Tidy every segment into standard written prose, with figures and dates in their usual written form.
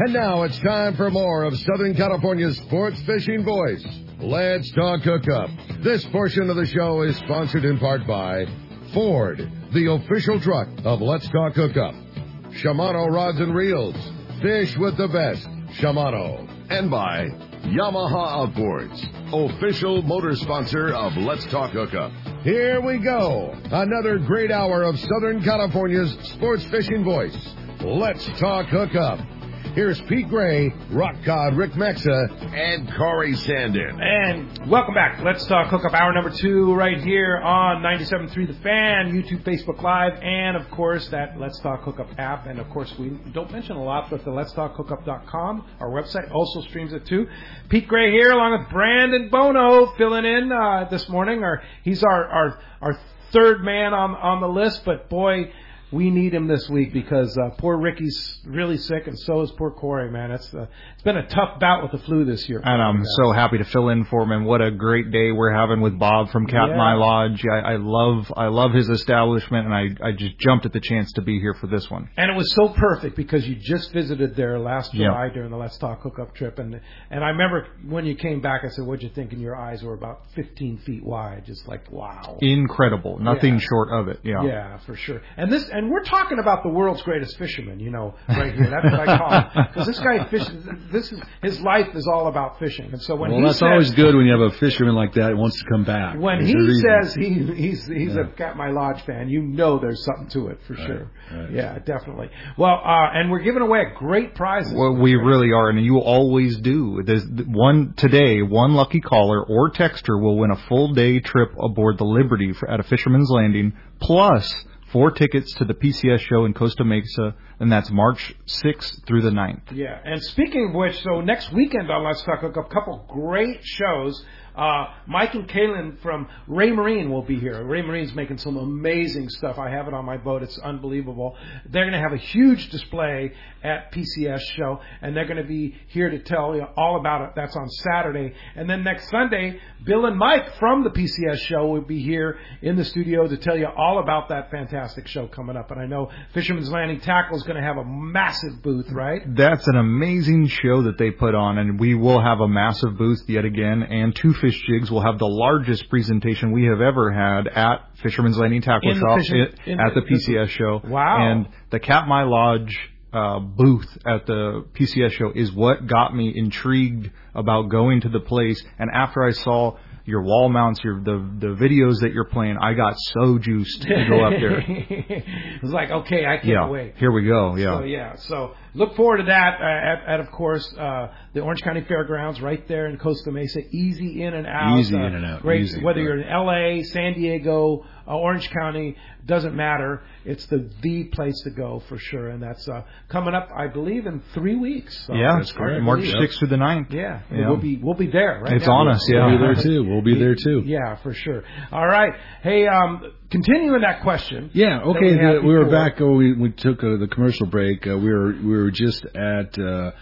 And now it's time for more of Southern California's sports fishing voice. Let's Talk Hookup. This portion of the show is sponsored in part by Ford, the official truck of Let's Talk Hookup. Shimano Rods and Reels. Fish with the best. Shimano. And by Yamaha Outboards, official motor sponsor of Let's Talk Hookup. Here we go. Another great hour of Southern California's sports fishing voice. Let's Talk Hookup. Here's Pete Gray, Rock Cod, Rick Mexa, and Corey Sandin. And welcome back. Let's Talk Hookup, hour number 2 right here on 97.3 The Fan, YouTube, Facebook Live, and, of course, that Let's Talk Hookup app. And, of course, we don't mention a lot, but the letstalkhookup.com, our website, also streams it, too. Pete Gray here, along with Brandon Bono, filling in this morning. He's our third man on the list, but, boy, we need him this week because poor Ricky's really sick, and so is poor Corey, man. It's been a tough bout with the flu this year. And I'm so happy to fill in for him, and what a great day we're having with Bob from Katmai Lodge. I love his establishment, and I just jumped at the chance to be here for this one. And it was so perfect because you just visited there last July during the Let's Talk Hookup trip, and I remember when you came back, I said, "What'd you think?" And your eyes were about 15 feet wide, just like wow, incredible, nothing short of it. Yeah, for sure. And we're talking about the world's greatest fisherman, right here. That's what I call him. Because this guy fishes. His life is all about fishing. And so when that's always good when you have a fisherman like that who wants to come back. When he says he's a Katmai Lodge fan, there's something to it for sure. Right. Yeah, definitely. Well, and we're giving away a great prizes. Well, we really are, and you always do. There's one lucky caller or texter will win a full day trip aboard the Liberty at a Fisherman's Landing, plus 4 tickets to the PCS show in Costa Mesa, and that's March 6th through the 9th. Yeah, and speaking of which, so next weekend on Let's Talk Hookup, a couple great shows. Mike and Kaylin from Ray Marine will be here. Ray Marine's making some amazing stuff. I have it on my boat. It's unbelievable. They're going to have a huge display at PCS show, and they're going to be here to tell you all about it. That's on Saturday. And then next Sunday, Bill and Mike from the PCS show will be here in the studio to tell you all about that fantastic show coming up. And I know Fisherman's Landing Tackle is going to have a massive booth, right? That's an amazing show that they put on, and we will have a massive booth yet again, and Two Fish Jigs will have the largest presentation we have ever had at Fisherman's Landing Tackle Shop at the PCS show. Wow. And the Katmai Lodge booth at the PCS show is what got me intrigued about going to the place. And after I saw your wall mounts, the videos that you're playing, I got so juiced to go up there. It was like, okay, I can't wait. Here we go. Yeah. So look forward to that at of course, the Orange County Fairgrounds right there in Costa Mesa. Easy in and out. Easy in and out. Great. Whether you're in L.A., San Diego, Orange County, doesn't matter. It's the place to go for sure. And that's coming up, I believe, in 3 weeks. So that's correct. March 6th through the 9th. Yeah. We'll be there. Right it's now. on us. Yeah. We'll be there too. We'll be there too. Yeah, for sure. All right. Hey, continuing that question. Yeah. Okay. We were back. We took the commercial break. We were just at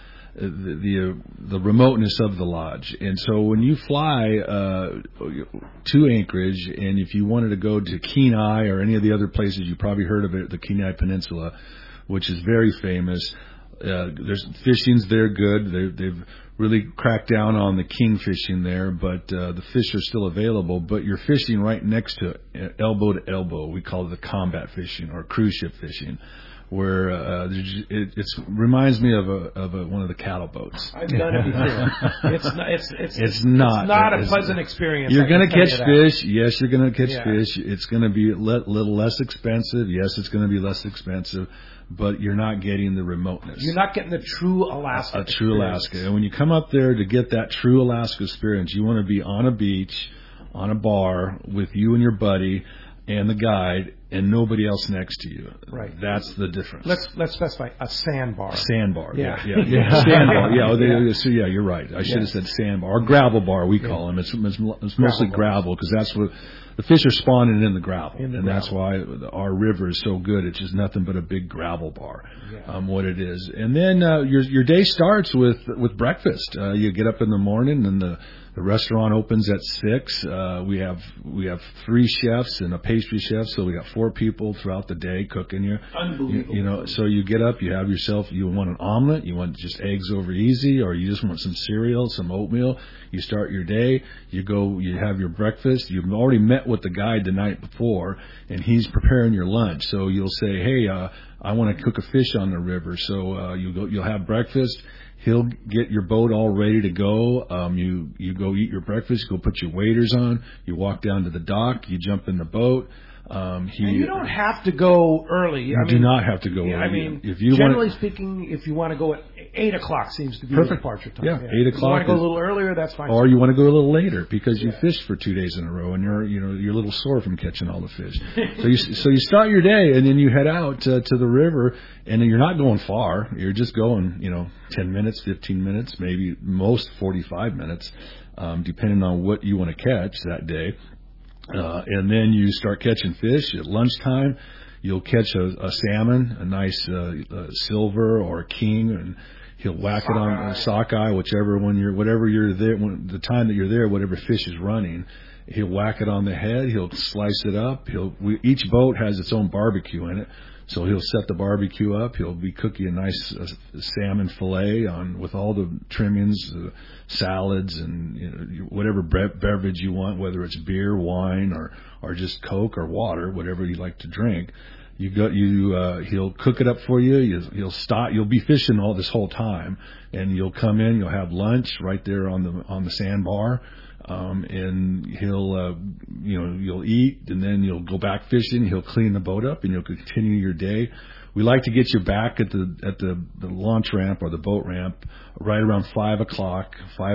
the remoteness of the lodge, and so when you fly to Anchorage, and if you wanted to go to Kenai or any of the other places, you probably heard of it, the Kenai Peninsula, which is very famous. There's fishing's there good. They've really cracked down on the king fishing there, but the fish are still available. But you're fishing right next to it, elbow to elbow. We call it the combat fishing or cruise ship fishing, where it reminds me of one of the cattle boats. I've done it before. It's not a pleasant experience. You're going to catch fish. Yes, you're going to catch fish. It's going to be a little less expensive. Yes, it's going to be less expensive. But you're not getting the remoteness. You're not getting the true Alaska experience. True Alaska. And when you come up there to get that true Alaska experience, you want to be on a beach, on a bar, with you and your buddy and the guide, and nobody else next to you. Right. That's the difference. Let's specify a sandbar. Sandbar. Yeah. Sandbar. Yeah. So you're right. I should have said sandbar or gravel bar. We call them. It's mostly gravel because that's what the fish are spawning in the gravel, that's why our river is so good. It's just nothing but a big gravel bar. What it is, and then your day starts with breakfast. You get up in the morning, and the The restaurant opens at 6. We have 3 chefs and a pastry chef, so we got 4 people throughout the day cooking here. Unbelievable. You know, so you get up, you have yourself, you want an omelet, you want just eggs over easy, or you just want some cereal, some oatmeal. You start your day, you have your breakfast. You've already met with the guide the night before, and he's preparing your lunch. So you'll say, hey, I want to cook a fish on the river. So you'll have breakfast. He'll get your boat all ready to go. You go eat your breakfast, go put your waders on, you walk down to the dock, you jump in the boat. And you don't have to go early. You do not have to go early. I mean, if you generally speaking, if you want to go at 8 o'clock seems to be the departure time. Yeah, 8 o'clock. If you want to go a little earlier, that's fine. Or you want to go a little later because you fished for 2 days in a row and you're a little sore from catching all the fish. So you start your day and then you head out to the river, and you're not going far. You're just going 10 minutes, 15 minutes, maybe most 45 minutes, depending on what you want to catch that day. And then you start catching fish at lunchtime. You'll catch a salmon, a nice silver or a king, and he'll whack it on a sockeye, whatever you're there, the time that you're there, whatever fish is running. He'll whack it on the head. He'll slice it up. Each boat has its own barbecue in it. So he'll set the barbecue up. He'll be cooking a nice salmon fillet with all the trimmings, salads, and whatever beverage you want, whether it's beer, wine, or just Coke or water, whatever you like to drink. He'll cook it up for you. You'll be fishing all this whole time, and you'll come in. You'll have lunch right there on the sandbar. And you'll eat, and then you'll go back fishing. He'll clean the boat up, and you'll continue your day. We like to get you back at the launch ramp or the boat ramp right around 5 o'clock,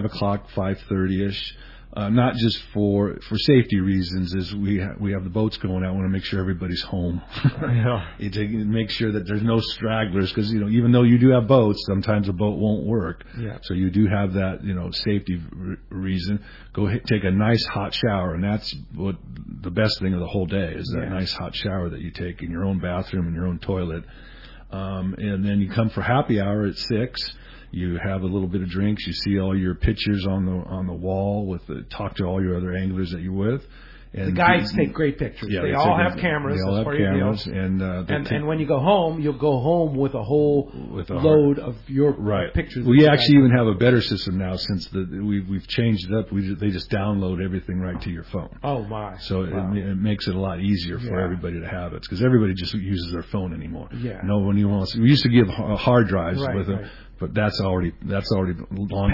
5:30ish. Not just for safety reasons, is we have the boats going out. I want to make sure everybody's home. Yeah. To make sure that there's no stragglers, because even though you do have boats, sometimes a boat won't work. Yeah. So you do have that safety reason. Go take a nice hot shower, and that's what the best thing of the whole day is, that nice hot shower that you take in your own bathroom and your own toilet. And then you come for happy hour at 6. You have a little bit of drinks. You see all your pictures on the wall talk to all your other anglers that you're with. And the guides take great pictures. Yeah, they all have cameras. They all have cameras, and when you go home, you'll go home with a whole load of your pictures. We actually even have a better system now since we've changed it up. They just download everything right to your phone. Oh my! So it makes it a lot easier for everybody to have it, because everybody just uses their phone anymore. Yeah. No one wants. We used to give hard drives with them. But that's already long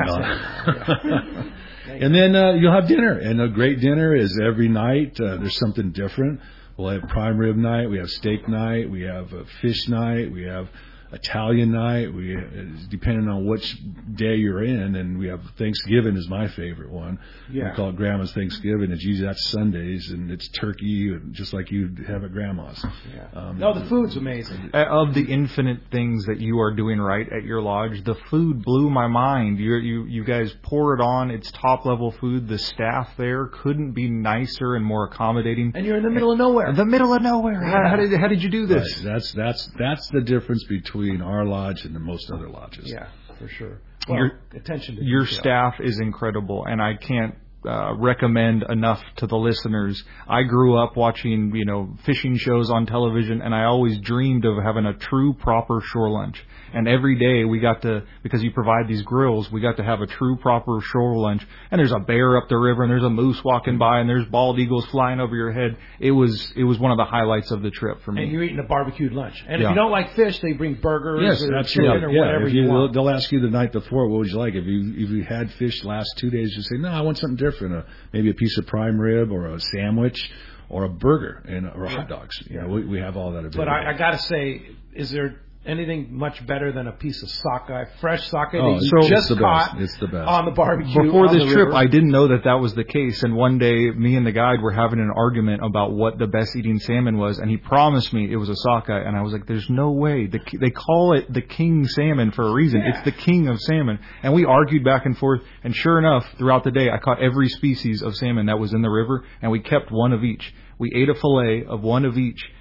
gone. And then you'll have dinner, and a great dinner is every night. There's something different. We'll have prime rib night, we have steak night, we have a fish night, we have Italian night. Depending on which day you're in, and we have Thanksgiving is my favorite one. Yeah. We call it Grandma's Thanksgiving. It's usually that's Sundays, and it's turkey, just like you have at Grandma's. Yeah. The food's amazing. Of the infinite things that you are doing right at your lodge, the food blew my mind. You guys pour it on. It's top level food. The staff there couldn't be nicer and more accommodating. And you're in the middle of nowhere. The middle of nowhere. How did you do this? Right. That's the difference between our lodge and most other lodges. Yeah, for sure. Well, your staff is incredible, and I can't recommend enough to the listeners. I grew up watching, fishing shows on television, and I always dreamed of having a true, proper shore lunch. And every day we got to, because you provide these grills, we got to have a true, proper shore lunch. And there's a bear up the river, and there's a moose walking by, and there's bald eagles flying over your head. It was one of the highlights of the trip for me. And you're eating a barbecued lunch. And if you don't like fish, they bring burgers or chicken or whatever you want. They'll ask you the night before, what would you like? If you had fish last 2 days, you say, no, I want something different. Maybe a piece of prime rib or a sandwich or a burger or hot dogs. We have all that available. But I got to say, is there anything much better than a piece of sockeye, fresh sockeye that you just caught on the barbecue? Before this trip, I didn't know that was the case. And one day, me and the guide were having an argument about what the best eating salmon was. And he promised me it was a sockeye. And I was like, there's no way. They call it the king salmon for a reason. Yeah. It's the king of salmon. And we argued back and forth. And sure enough, throughout the day, I caught every species of salmon that was in the river. And we kept one of each. We ate a fillet of one of each.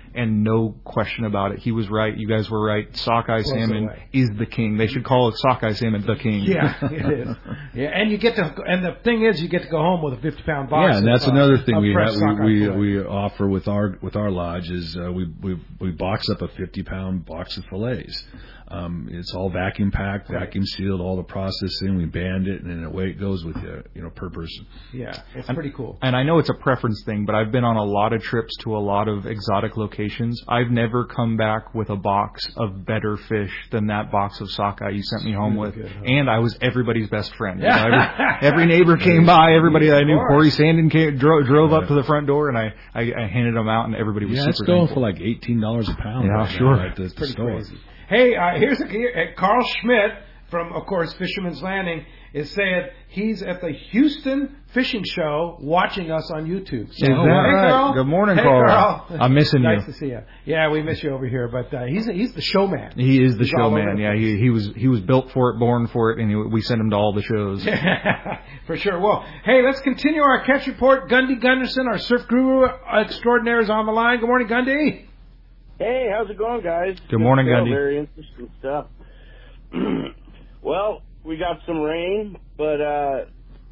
and no question about it. He was right. You guys were right. Sockeye salmon is the king. They should call it sockeye salmon the king. Yeah, it is. Yeah, and the thing is, you get to go home with a 50-pound box. Yeah, and that's another thing we offer with our lodge is we box up a 50-pound box of fillets. It's all vacuum packed, vacuum sealed, all the processing. We band it, and then away it goes with you, per person. Yeah, it's pretty cool. And I know it's a preference thing, but I've been on a lot of trips to a lot of exotic locations. I've never come back with a box of better fish than that box of sockeye you sent me home with. Good, huh? And I was everybody's best friend. Yeah. You know, every neighbor came by, everybody that I knew. Corey Sandin drove up to the front door, and I handed them out, and everybody was super it's going thankful. for like $18 a pound. Yeah, right sure. At the pretty store. Crazy. Hey, here's Carl Schmidt from, of course, Fisherman's Landing is saying he's at the Houston Fishing Show watching us on YouTube. So, hey, Carl. Good morning, Carl. I'm missing you. Nice to see you. Yeah, we miss you over here, but he's the showman. He is the showman. Yeah, he was built for it, born for it, and we sent him to all the shows. For sure. Well, hey, let's continue our catch report. Gundy Gunderson, our surf guru extraordinaire, is on the line. Good morning, Gundy. Hey, how's it going, guys? Good morning, Gundy. Very interesting stuff. Well, we got some rain, but,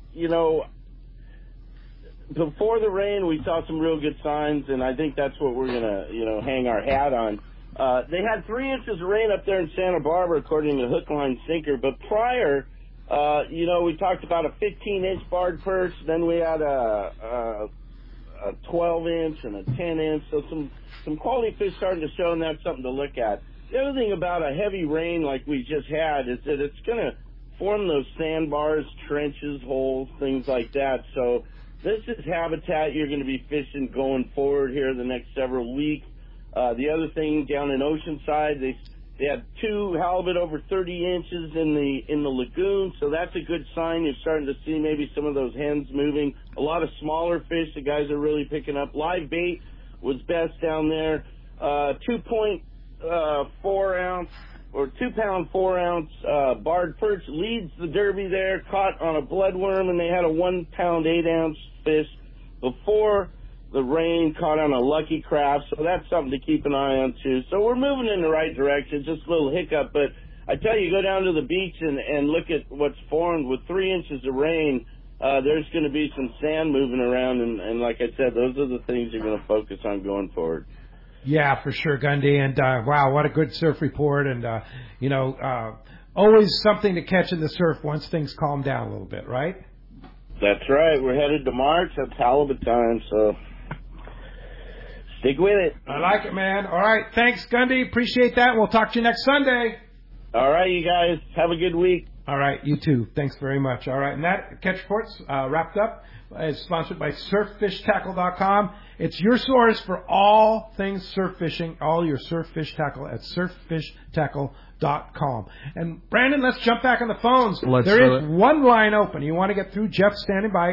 before the rain, we saw some real good signs, and I think that's what we're going to, hang our hat on. They had 3 inches of rain up there in Santa Barbara, according to Hook, Line, Sinker, but prior, we talked about a 15-inch barred perch, then we had a 12-inch and a 10-inch, so some quality fish starting to show, and that's something to look at. The other thing about a heavy rain like we just had is that it's going to form those sandbars, trenches, holes, things like that. So this is habitat you're going to be fishing going forward here the next several weeks. The other thing down in Oceanside, they had 2 halibut over 30 inches in the lagoon, so that's a good sign. You're starting to see maybe some of those hens moving. A lot of smaller fish the guys are really picking up. Live bait was best down there. 2.4 ounce or 2 pound 4 ounce barred perch leads the derby there, caught on a bloodworm, and they had a 1 pound 8 ounce fish before the rain, caught on a lucky craft, so that's something to keep an eye on too. So we're moving in the right direction, just a little hiccup, but I tell you, go down to the beach and look at what's formed with 3 inches of rain. There's going to be some sand moving around, and like I said, those are the things you're going to focus on going forward. Yeah, for sure, Gundy. And wow, what a good surf report. And, always something to catch in the surf once things calm down a little bit, right? That's right. We're headed to March. That's halibut time, so stick with it. I like it, man. All right. Thanks, Gundy. Appreciate that. We'll talk to you next Sunday. All right, you guys. Have a good week. All right, you too. Thanks very much. All right, and that Catch Report's wrapped up. It's sponsored by SurfFishTackle.com. It's your source for all things surf fishing, all your surf fish tackle at SurfFishTackle.com. And Brandon, let's jump back on the phones. There is one line open. You want to get through? Jeff's standing by,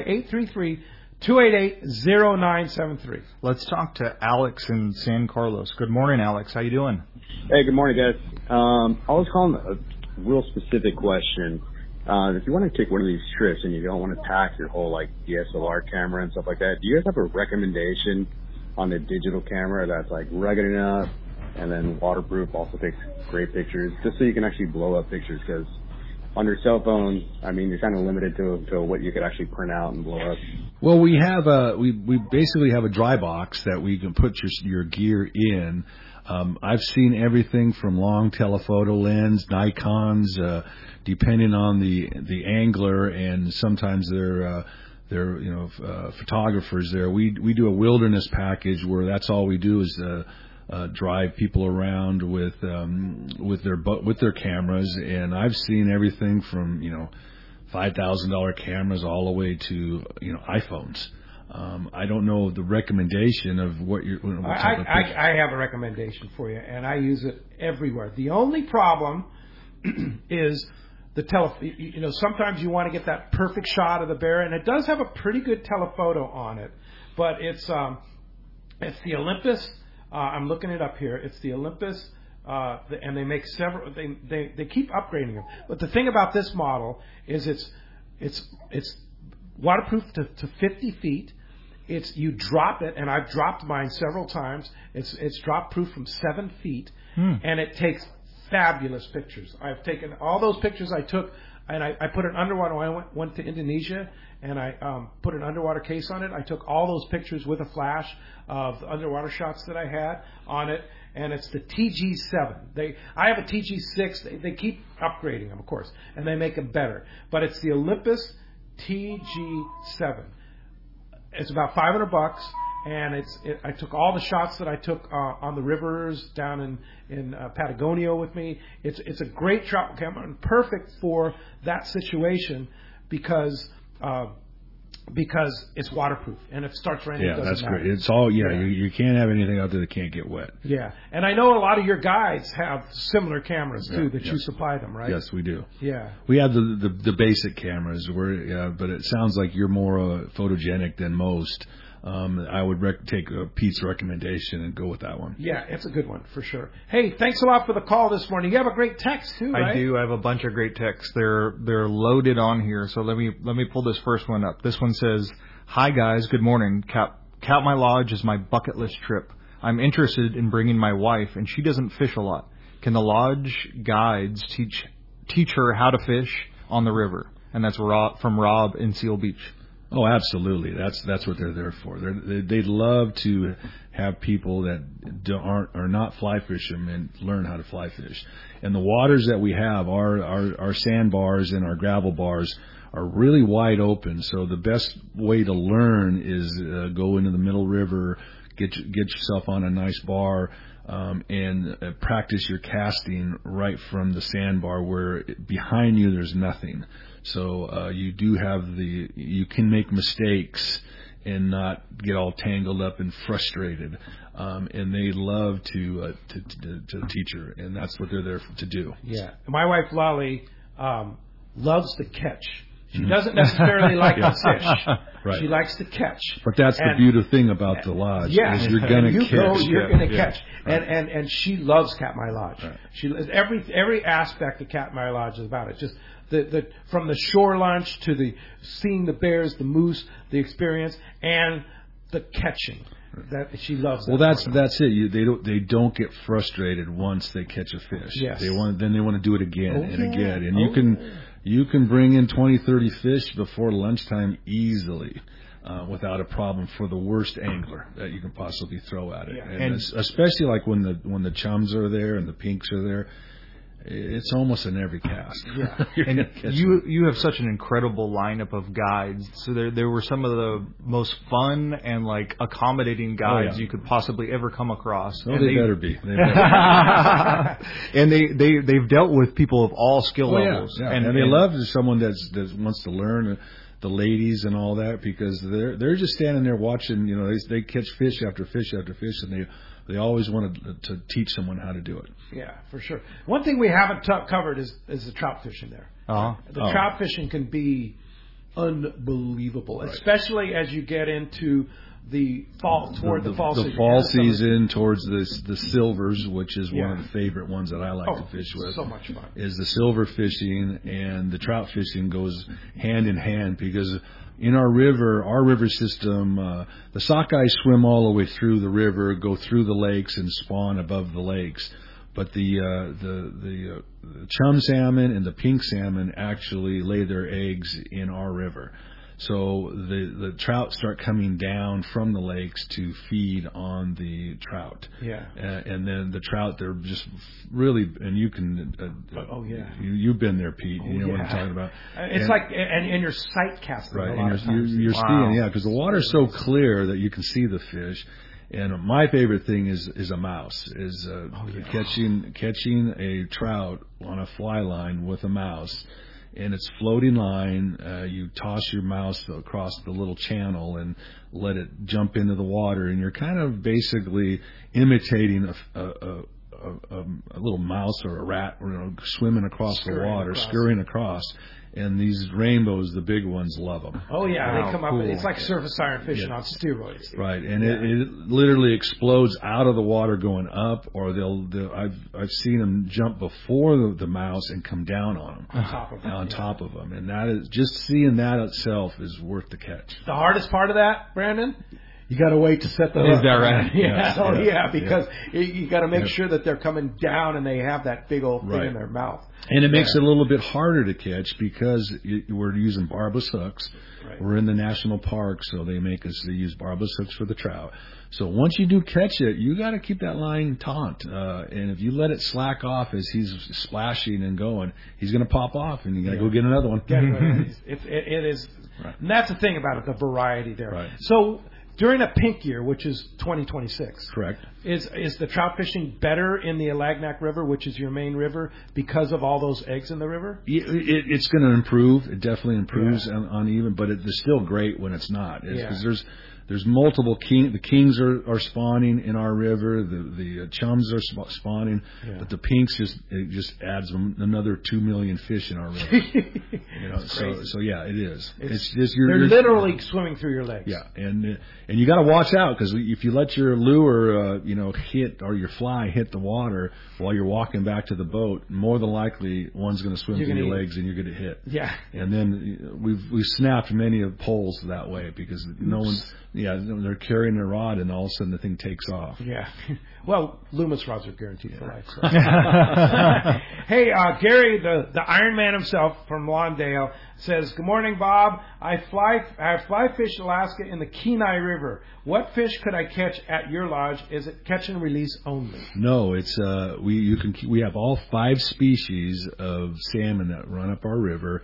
833-288-0973. Let's talk to Alex in San Carlos. Good morning, Alex. How you doing? Hey, good morning, guys. I was calling a real specific question. If you want to take one of these trips and you don't want to pack your whole DSLR camera and stuff like that, do you guys have a recommendation on a digital camera that's rugged enough and then waterproof, also takes great pictures, just so you can actually blow up pictures? Because on your cell phone, you're kind of limited to what you could actually print out and blow up. Well, we have we basically have a dry box that we can put your gear in. I've seen everything from long telephoto lens, Nikons, depending on the angler, and sometimes they're photographers there. We do a wilderness package where that's all we do is drive people around with their cameras, and I've seen everything from $5,000 cameras all the way to iPhones. I don't know the recommendation of what you're. I have a recommendation for you, and I use it everywhere. The only problem is the sometimes you want to get that perfect shot of the bear, and it does have a pretty good telephoto on it, but it's the Olympus. I'm looking it up here. It's the Olympus, and they make several. They keep upgrading them. But the thing about this model is it's waterproof to 50 feet. you drop it, and I've dropped mine several times. It's drop proof from 7 feet, and it takes fabulous pictures. I've taken all those pictures I took, and I put an underwater. When I went to Indonesia, and I put an underwater case on it. I took all those pictures with a flash of the underwater shots that I had on it, and it's the TG7. I have a TG6. They keep upgrading them, of course, and they make them better. But it's the Olympus TG7. It's about $500, and I took all the shots that I took on the rivers down in Patagonia with me. It's a great trout camera and perfect for that situation because it's waterproof, and if it starts raining, it doesn't matter. Great. It's all You can't have anything out there that can't get wet. Yeah, and I know a lot of your guides have similar cameras too that you supply them, right? Yes, we do. Yeah, we have the basic cameras, but it sounds like you're more photogenic than most. I would take Pete's recommendation and go with that one. Yeah, it's a good one for sure. Hey, thanks a lot for the call this morning. You have a great text too, right? I do. I have a bunch of great texts. They're loaded on here. So let me pull this first one up. This one says, "Hi guys, good morning. Katmai Lodge is my bucket list trip. I'm interested in bringing my wife, and she doesn't fish a lot. Can the lodge guides teach her how to fish on the river?" And that's from Rob in Seal Beach. Oh, absolutely. That's what they're there for. They love to have people that are not fly fishermen learn how to fly fish. And the waters that we have, our sandbars and our gravel bars, are really wide open. So the best way to learn is go into the middle river, get yourself on a nice bar, and practice your casting right from the sandbar where behind you there's nothing. So you can make mistakes and not get all tangled up and frustrated. And they love to teach her, and that's what they're there to do. Yeah. My wife Lolly loves to catch. She doesn't necessarily like to fish. Right. She likes to catch. But that's the beautiful thing about the lodge. Yeah, is you're going to catch. You're going to catch. Right. And she loves Katmai Lodge. Right. She every aspect of Katmai Lodge is about it. Just the from the shore lunch to the seeing the bears, the moose, the experience, and the catching. That she loves. Well, that's it. They don't get frustrated once they catch a fish. Yes. They want to do it again and again. And you can bring in 20, 30 fish before lunchtime easily. Without a problem for the worst angler that you can possibly throw at it. Yeah. And especially like when the chums are there and the pinks are there, it's almost in every cast. Yeah. And you have such an incredible lineup of guides. So there were some of the most fun and like accommodating guides you could possibly ever come across. Oh, and they better be. And they've dealt with people of all skill levels. Yeah. And they love someone that wants to learn. The ladies and all that, because they're just standing there watching. You know, they catch fish after fish after fish, and they always want to teach someone how to do it. Yeah, for sure. One thing we haven't covered is the trout fishing there. The trout fishing can be unbelievable, especially as you get into the fall the fall season towards the silvers, which is one of the favorite ones that I like to fish with. So much fun. Is the silver fishing, and the trout fishing goes hand in hand, because in our river system, the sockeye swim all the way through the river, go through the lakes, and spawn above the lakes. But the chum salmon and the pink salmon actually lay their eggs in our river. So the trout start coming down from the lakes to feed on the trout. Yeah. And then the trout, they're just really, and you can. You've been there, Pete. You know what I'm talking about. It's like, and you're sight casting. Right. And you're skiing, because the water's so clear that you can see the fish. And my favorite thing is a mouse. Catching a trout on a fly line with a mouse. And it's floating line. You toss your mouse across the little channel and let it jump into the water, and you're kind of basically imitating a a little mouse or a rat, swimming across the water, scurrying across. And these rainbows, the big ones, love them. Oh yeah, they come up. It's like surface iron fishing on steroids. Right, and it literally explodes out of the water going up, or I've seen them jump before the mouse and come down on them, on top of them, and that is just seeing that itself is worth the catch. The hardest part of that, Brandon. You got to wait to set the hook. Is that right? Yeah. Because you got to make sure that they're coming down and they have that big old thing in their mouth. And it makes it a little bit harder to catch because we're using barbless hooks. Right. We're in the national park, so they use barbless hooks for the trout. So once you do catch it, you got to keep that line taut. And if you let it slack off as he's splashing and going, he's going to pop off, and you got to go get another one. It is, and that's the thing about it, the variety there. Right. So during a pink year, which is 2026, correct, is the trout fishing better in the Alagnak River, which is your main river, because of all those eggs in the river? It's going to improve. It definitely improves on even, but it's still great when it's not. Because there's multiple the kings are spawning in our river. The chums are spawning, but the pinks just adds another 2 million fish in our river. So yeah, it is. It's just they're literally swimming through your legs. Yeah, and you got to watch out, because if you let your lure hit, or your fly hit the water while you're walking back to the boat, more than likely one's going to swim through your legs and you're going to hit. Yeah, and then we've snapped many of poles that way because no one. Yeah, they're carrying a rod, and all of a sudden the thing takes off. Yeah. Well, Loomis rods are guaranteed for life. So. Hey, Gary, the Iron Man himself from Lawndale says, "Good morning, Bob. I fly fished Alaska in the Kenai River. What fish could I catch at your lodge? Is it catch and release only?" No, it's we have all 5 species of salmon that run up our river.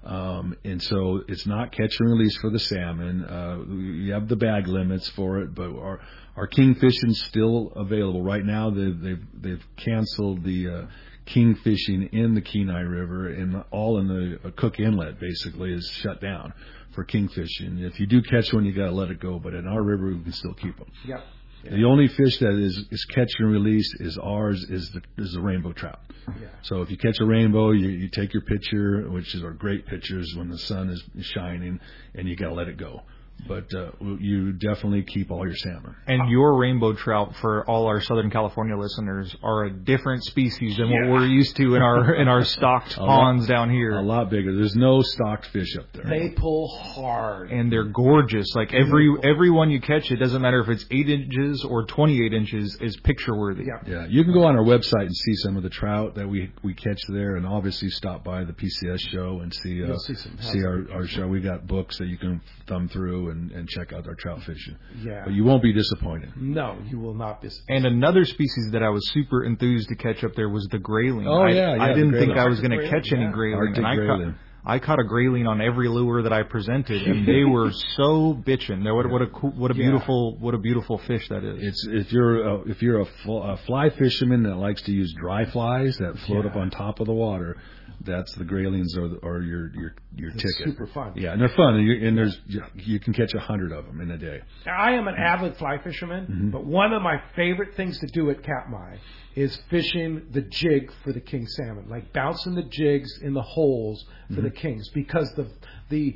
And so it's not catch and release for the salmon. We have the bag limits for it, but our king fishing's still available right now. They've canceled the king fishing in the Kenai River, and all in the Cook Inlet basically is shut down for king fishing. If you do catch one, you got to let it go. But in our river, we can still keep them. Yep. Yeah. The only fish that is catch and release is the rainbow trout. Yeah. So if you catch a rainbow, you take your picture, which are great pictures when the sun is shining, and you got to let it go. But you definitely keep all your salmon. And your rainbow trout, for all our Southern California listeners, are a different species than what we're used to in our stocked ponds down here. A lot bigger. There's no stocked fish up there. They pull hard. And they're gorgeous. Like every one you catch, it doesn't matter if it's 8 inches or 28 inches, is picture worthy. Yeah. You can go on our website and see some of the trout that we catch there, and obviously stop by the PCS show and see our show. We got books that you can thumb through and check out our trout fishing. Yeah. But you won't be disappointed. No, you will not be disappointed. And another species that I was super enthused to catch up there was the grayling. Oh, I didn't think I was going to catch any grayling. And I caught a grayling on every lure that I presented, and they were so bitchin'. What a beautiful fish that is. If you're a fly fisherman that likes to use dry flies that float up on top of the water, that's the graylings or your ticket. Super fun. Yeah, and they're fun. And you can catch 100 of them in a day. Now, I am an avid fly fisherman, but one of my favorite things to do at Katmai is fishing the jig for the king salmon, like bouncing the jigs in the holes for the kings, because the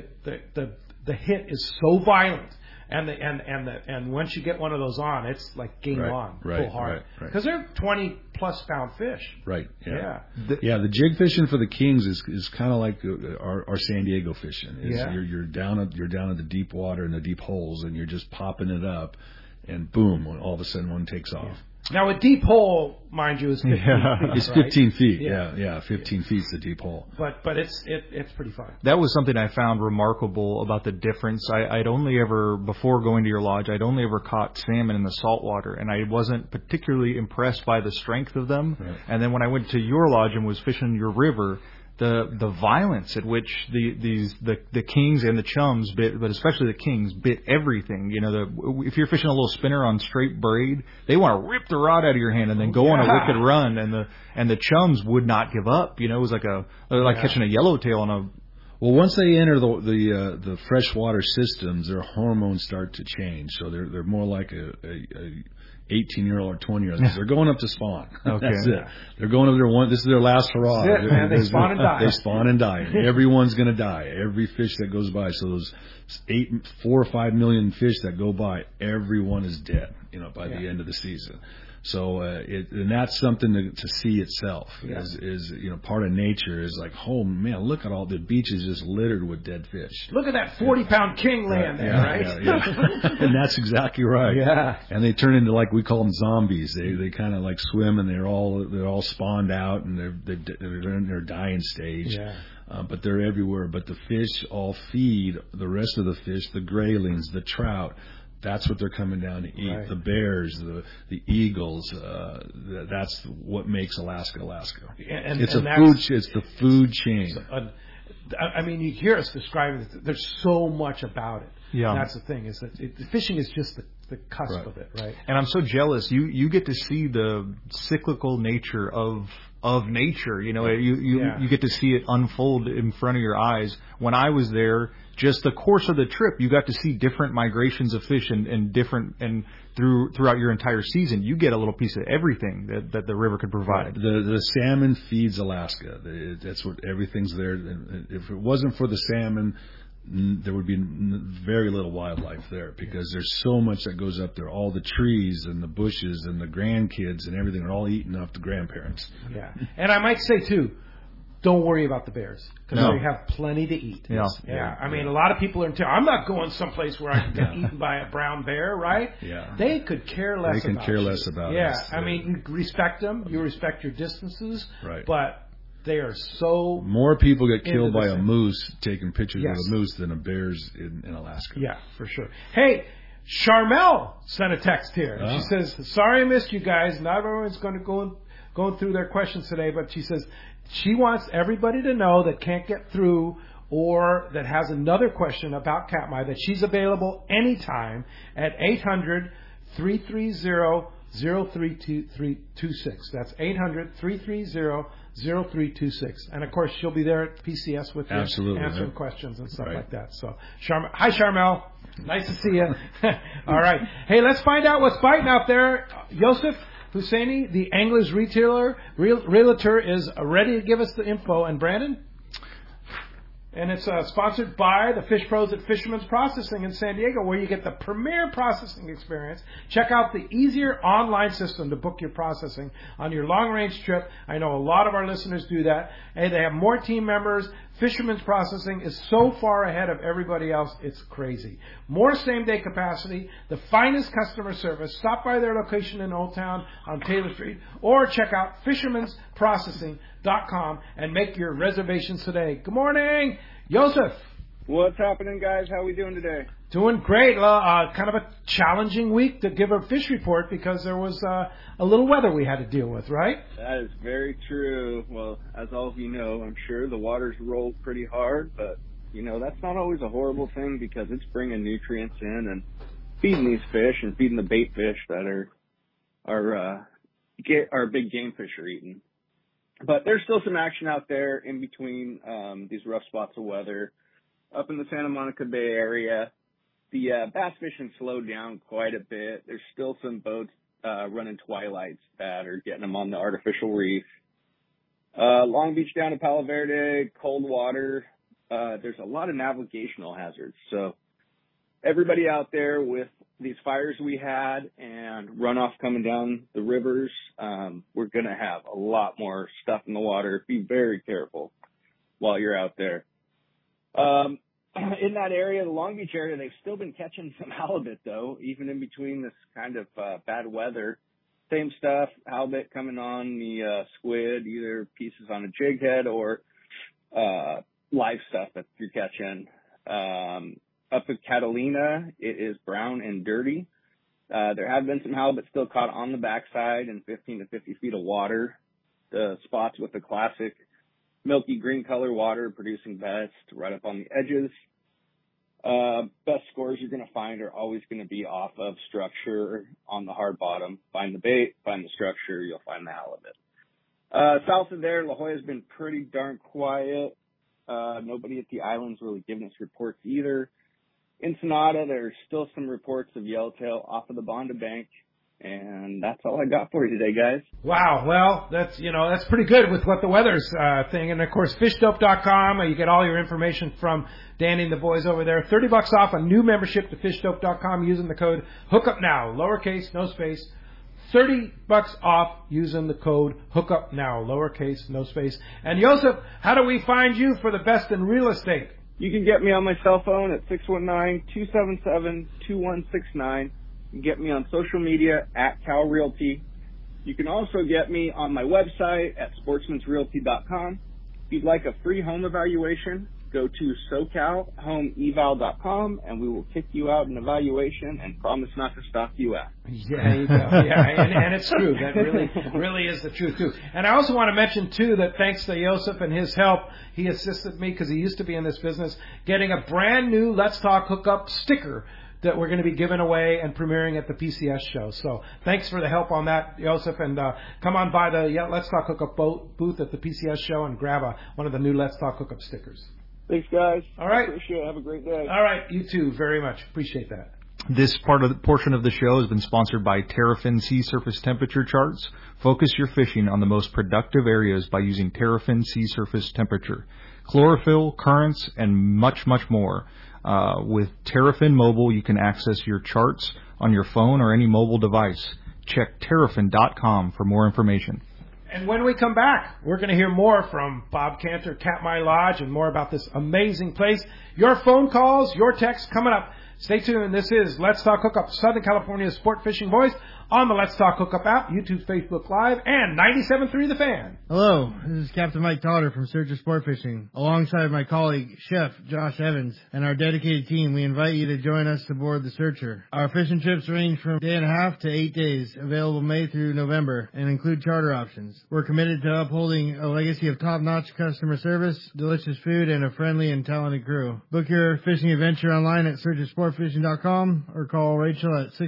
hit is so violent. And once you get one of those on, it's like game on, full hard, because they're 20+ pound fish. Right. Yeah. The jig fishing for the kings is kind of like our San Diego fishing. You're down at the deep water and the deep holes, and you're just popping it up, and boom, all of a sudden one takes off. Now, a deep hole, mind you, is 15 feet. It's 15 feet. Yeah, 15 feet is the deep hole. But it's pretty fun. That was something I found remarkable about the difference. I'd only ever, before going to your lodge, I'd only ever caught salmon in the saltwater, and I wasn't particularly impressed by the strength of them. Right. And then when I went to your lodge and was fishing your river, the violence at which the kings and the chums bit, but especially the kings, bit everything. If you're fishing a little spinner on straight braid, they want to rip the rod out of your hand and then go on a wicked run. And the chums would not give up. It was like catching a yellowtail on a Well, once they enter the freshwater systems, their hormones start to change. So they're more like a 18-year-old or 20-year-old. They're going up to spawn. Okay. That's it. They're going up there. This is their last hurrah. That's it, man. They spawn and die. They spawn and die. Everyone's going to die. Every fish that goes by. So those 4 or 5 million fish that go by, everyone is dead. By the end of the season. So and that's something to see itself is part of nature is like, oh man, look at all the beaches just littered with dead fish. Look at that 40-pound king laying there, right? Yeah. And that's exactly right. Yeah. And they turn into, like we call them, zombies. They kind of like swim and they're all spawned out and they're in their dying stage. Yeah. But they're everywhere. But the fish all feed the rest of the fish, the graylings, the trout. That's what they're coming down to eat. Right. The bears, the eagles. That's what makes Alaska. It's the food chain. You hear us describing it. There's so much about it. Yeah. And that's the thing is that fishing is just the cusp of it, right? And I'm so jealous. You get to see the cyclical nature of nature. You get to see it unfold in front of your eyes. When I was there, just the course of the trip, you got to see different migrations of fish and throughout your entire season. You get a little piece of everything that the river could provide. The salmon feeds Alaska. That's what everything's there. If it wasn't for the salmon, there would be very little wildlife there because there's so much that goes up there. All the trees and the bushes and the grandkids and everything are all eating up the grandparents. Yeah. And I might say, too, don't worry about the bears because they have plenty to eat. Yeah. A lot of people are I'm not going someplace where I can get eaten by a brown bear, right? Yeah. They could care less about They can care less about us. Yeah. You respect them. You respect your distances. Right. But they are so... More people get killed by a moose taking pictures of a moose than a bears in Alaska. Yeah, for sure. Hey, Charmel sent a text here. She says, sorry I missed you guys. Not everyone's going to go through their questions today, but she says she wants everybody to know that can't get through or that has another question about Katmai that she's available anytime at 800-330-0326. That's 800-330-0326. And, of course, she'll be there at PCS with you answering questions and stuff like that. So, hi, Charmel. Nice to see you. All right. Hey, let's find out what's biting out there. Yosef Husseini, the Anglers Realtor, is ready to give us the info. And Brandon? And it's sponsored by the Fish Pros at Fisherman's Processing in San Diego, where you get the premier processing experience. Check out the easier online system to book your processing on your long-range trip. I know a lot of our listeners do that. And they have more team members. Fisherman's Processing is so far ahead of everybody else, it's crazy. More same-day capacity, the finest customer service. Stop by their location in Old Town on Taylor Street, or check out fishermansprocessing.com and make your reservations today. Good morning, Joseph. What's happening, guys? How are we doing today? Doing great. Kind of a challenging week to give a fish report because there was a little weather we had to deal with, right? That is very true. Well, as all of you know, I'm sure the water's rolled pretty hard, but, that's not always a horrible thing because it's bringing nutrients in and feeding these fish and feeding the bait fish that our big game fish are eating. But there's still some action out there in between these rough spots of weather. Up in the Santa Monica Bay area, the bass fishing slowed down quite a bit. There's still some boats running twilights that are getting them on the artificial reef. Long Beach down to Palo Verde, cold water. There's a lot of navigational hazards. So everybody out there with these fires we had and runoff coming down the rivers, we're going to have a lot more stuff in the water. Be very careful while you're out there. In that area, the Long Beach area, they've still been catching some halibut, though, even in between this kind of bad weather. Same stuff, halibut coming on the squid, either pieces on a jig head or live stuff that you're catching. Up at Catalina, it is brown and dirty. There have been some halibut still caught on the backside in 15 to 50 feet of water. The spots with the classic milky green color water producing best right up on the edges. Best scores you're going to find are always going to be off of structure on the hard bottom. Find the bait, find the structure, you'll find the halibut. South of there, La Jolla's been pretty darn quiet. Nobody at the island's really giving us reports either. Ensenada, there's still some reports of yellowtail off of the Bonda Bank. And that's all I got for you today, guys. Wow. Well, that's pretty good with what the weather's thing. And, of course, fishdope.com. You get all your information from Danny and the boys over there. $30 off a new membership to fishdope.com using the code HOOKUPNOW, lowercase, no space. $30 off using the code HOOKUPNOW, lowercase, no space. And, Joseph, how do we find you for the best in real estate? You can get me on my cell phone at 619-277-2169. You can get me on social media at Cal Realty. You can also get me on my website at sportsmansrealty.com. If you'd like a free home evaluation, go to SoCalHomeEval.com and we will kick you out an evaluation and promise not to stalk you out. Yeah, you go. Yeah, and it's true. That really is the truth too. And I also want to mention too that thanks to Joseph and his help, he assisted me because he used to be in this business, getting a brand new Let's Talk Hookup sticker that we're going to be giving away and premiering at the PCS show. So thanks for the help on that, Joseph. And come on by the Let's Talk Hookup booth at the PCS show and grab one of the new Let's Talk Hookup stickers. Thanks, guys. All right. Appreciate it. Have a great day. All right. You too. Very much. Appreciate that. This portion of the show has been sponsored by Terrafin Sea Surface Temperature Charts. Focus your fishing on the most productive areas by using Terrafin Sea Surface Temperature, chlorophyll, currents, and much, much more. With Terrafin Mobile, you can access your charts on your phone or any mobile device. Check Terrafin.com for more information. And when we come back, we're going to hear more from Bob Cantor, Katmai Lodge, and more about this amazing place. Your phone calls, your texts coming up. Stay tuned. This is Let's Talk Hookup, Southern California's sport fishing voice, on the Let's Talk Hookup app, YouTube, Facebook Live, and 97.3 The Fan. Hello, this is Captain Mike Totter from Searcher Sport Fishing. Alongside my colleague, Chef Josh Evans, and our dedicated team, we invite you to join us aboard the Searcher. Our fishing trips range from 1.5 to 8 days, available May through November, and include charter options. We're committed to upholding a legacy of top-notch customer service, delicious food, and a friendly and talented crew. Book your fishing adventure online at searchersportfishing.com or call Rachel at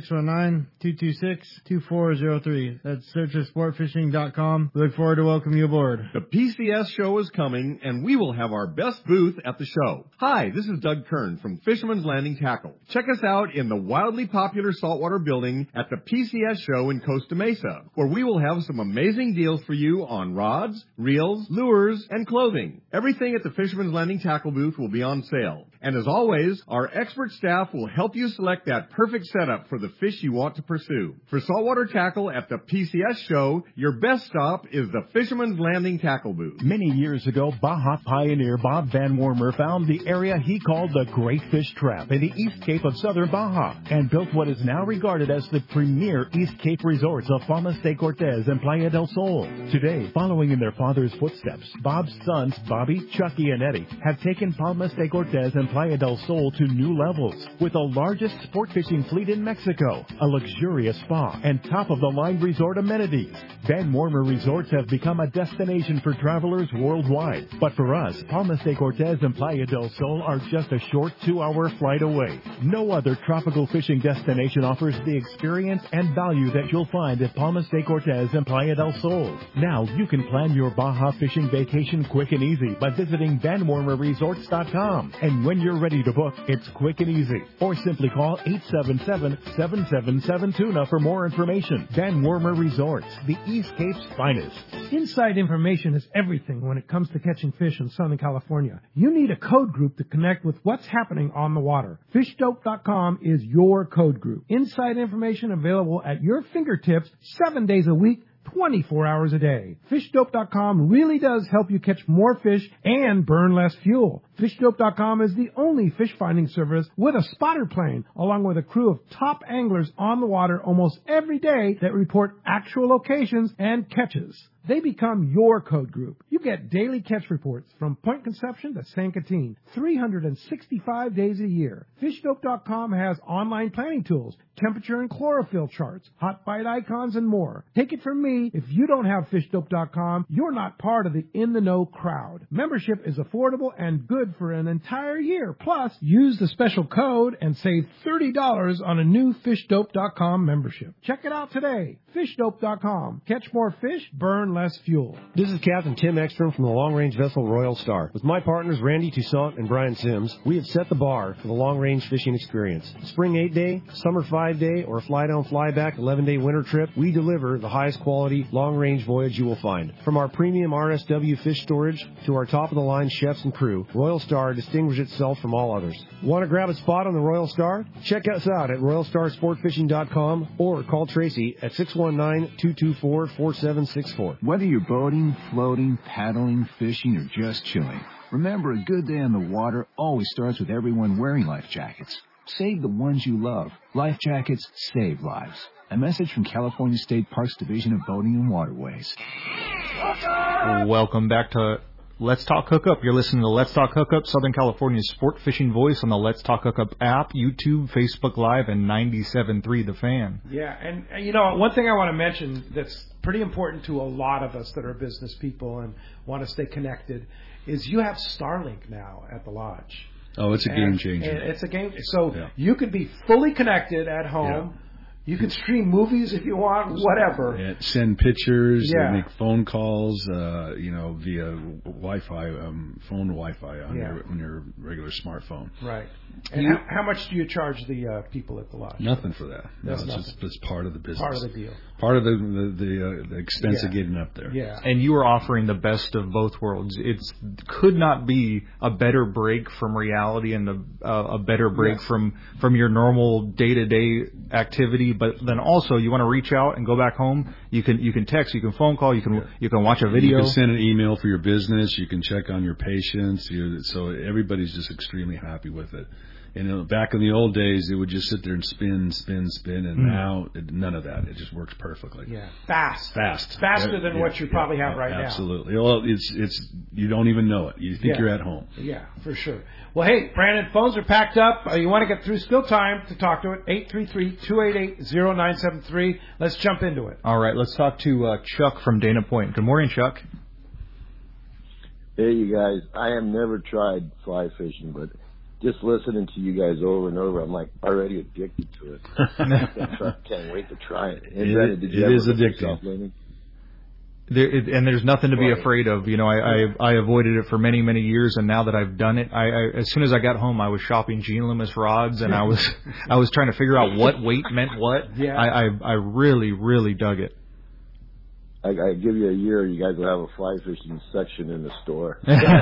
619-226-2403. That's searchersportfishing.com. We look forward to welcoming you aboard. The PCS show is coming, and we will have our best booth at the show. Hi, this is Doug Kern from Fisherman's Landing Tackle. Check us out in the wildly popular saltwater building at the PCS show in Costa Mesa, where we will have some amazing deals for you on rods, reels, lures, and clothing. Everything at the Fisherman's Landing Tackle booth will be on sale. And as always, our expert staff will help you select that perfect setup for the fish you want to pursue. For saltwater tackle at the PCS show, your best stop is the Fisherman's Landing Tackle booth. Many years ago, Baja pioneer Bob Van Wormer found the area he called the Great Fish Trap in the East Cape of southern Baja and built what is now regarded as the premier East Cape resorts of Palmas de Cortez and Playa del Sol. Today, following in their father's footsteps, Bob's sons, Bobby, Chucky, and Eddie, have taken Palmas de Cortez and Playa del Sol to new levels with the largest sport fishing fleet in Mexico, a luxurious spa, and top-of-the-line resort amenities. Van Wormer Resorts have become a destination for travelers worldwide. But for us, Palmas de Cortez and Playa del Sol are just a short 2-hour flight away. No other tropical fishing destination offers the experience and value that you'll find at Palmas de Cortez and Playa del Sol. Now you can plan your Baja fishing vacation quick and easy by visiting VanWormerResorts.com. And when you're ready to book, it's quick and easy. Or simply call 877-777-TUNA for more information. Van Wormer Resorts, the East Cape's finest. Inside information is everything when it comes to catching fish in Southern California. You need a code group to connect with what's happening on the water. FishDope.com is your code group. Inside information available at your fingertips 7 days a week, 24 hours a day. FishDope.com really does help you catch more fish and burn less fuel. FishDope.com is the only fish finding service with a spotter plane, along with a crew of top anglers on the water almost every day that report actual locations and catches. They become your code group. You get daily catch reports from Point Conception to San Quintin, 365 days a year. FishDope.com has online planning tools, temperature and chlorophyll charts, hot bite icons, and more. Take it from me. me, if you don't have fishdope.com, you're not part of the In the Know crowd. Membership is affordable and good for an entire year. Plus, use the special code and save $30 on a new fishdope.com membership. Check it out today. Fishdope.com. Catch more fish, burn less fuel. This is Captain Tim Ekstrom from the long-range vessel Royal Star. With my partners Randy Toussaint and Brian Sims, we have set the bar for the long-range fishing experience. Spring 8-day, summer 5-day, or a fly-down, fly-back 11-day winter trip, we deliver the highest quality long-range voyage you will find. From our premium RSW fish storage to our top-of-the-line chefs and crew, Royal Star distinguishes itself from all others. Want to grab a spot on the Royal Star? Check us out at RoyalStarSportFishing.com or call Tracy at 619-224-4764. Whether you're boating, floating, paddling, fishing, or just chilling, remember a good day on the water always starts with everyone wearing life jackets. Save the ones you love. Life jackets save lives. A message from California State Parks Division of Boating and Waterways. Welcome back to Let's Talk Hookup. You're listening to Let's Talk Hookup, Southern California's sport fishing voice on the Let's Talk Hookup app, YouTube, Facebook Live, and 97.3 The Fan. Yeah, and you know, one thing I want to mention that's pretty important to a lot of us that are business people and want to stay connected is you have Starlink now at the lodge. Oh, it's a game changer. And it's a game. So you can be fully connected at home. Yeah. You can stream movies if you want, whatever. Yeah, send pictures, make phone calls, via Wi-Fi, phone Wi-Fi on your regular smartphone. Right. And how much do you charge the people at the lodge? Nothing for that. That's it's part of the business. Part of the deal. Part of the expense of getting up there. Yeah. And you are offering the best of both worlds. It could not be a better break from reality and a better break from your normal day-to-day activity. But then also you want to reach out and go back home. You can text, you can phone call, you can watch a video. You can send an email for your business. You can check on your patients. So everybody's just extremely happy with it. And back in the old days, it would just sit there and spin, and now none of that. It just works perfectly. Yeah, fast, faster than what you probably have right now. Absolutely. Well, it's you don't even know it. You think you're at home. Yeah, for sure. Well, hey, Brandon, phones are packed up. You want to get through? Still time to talk to it. 833-288-0973. Let's jump into it. All right, let's talk to Chuck from Dana Point. Good morning, Chuck. Hey, you guys. I have never tried fly fishing, but just listening to you guys over and over, I'm like already addicted to it. Can't wait to try it. It is addictive. There's nothing to be afraid of. You know, I avoided it for many, many years, and now that I've done it, I as soon as I got home, I was shopping Gene Limas rods, and I was trying to figure out what weight meant what. Yeah. I really, really dug it. I give you a year, you guys will have a fly fishing section in the store.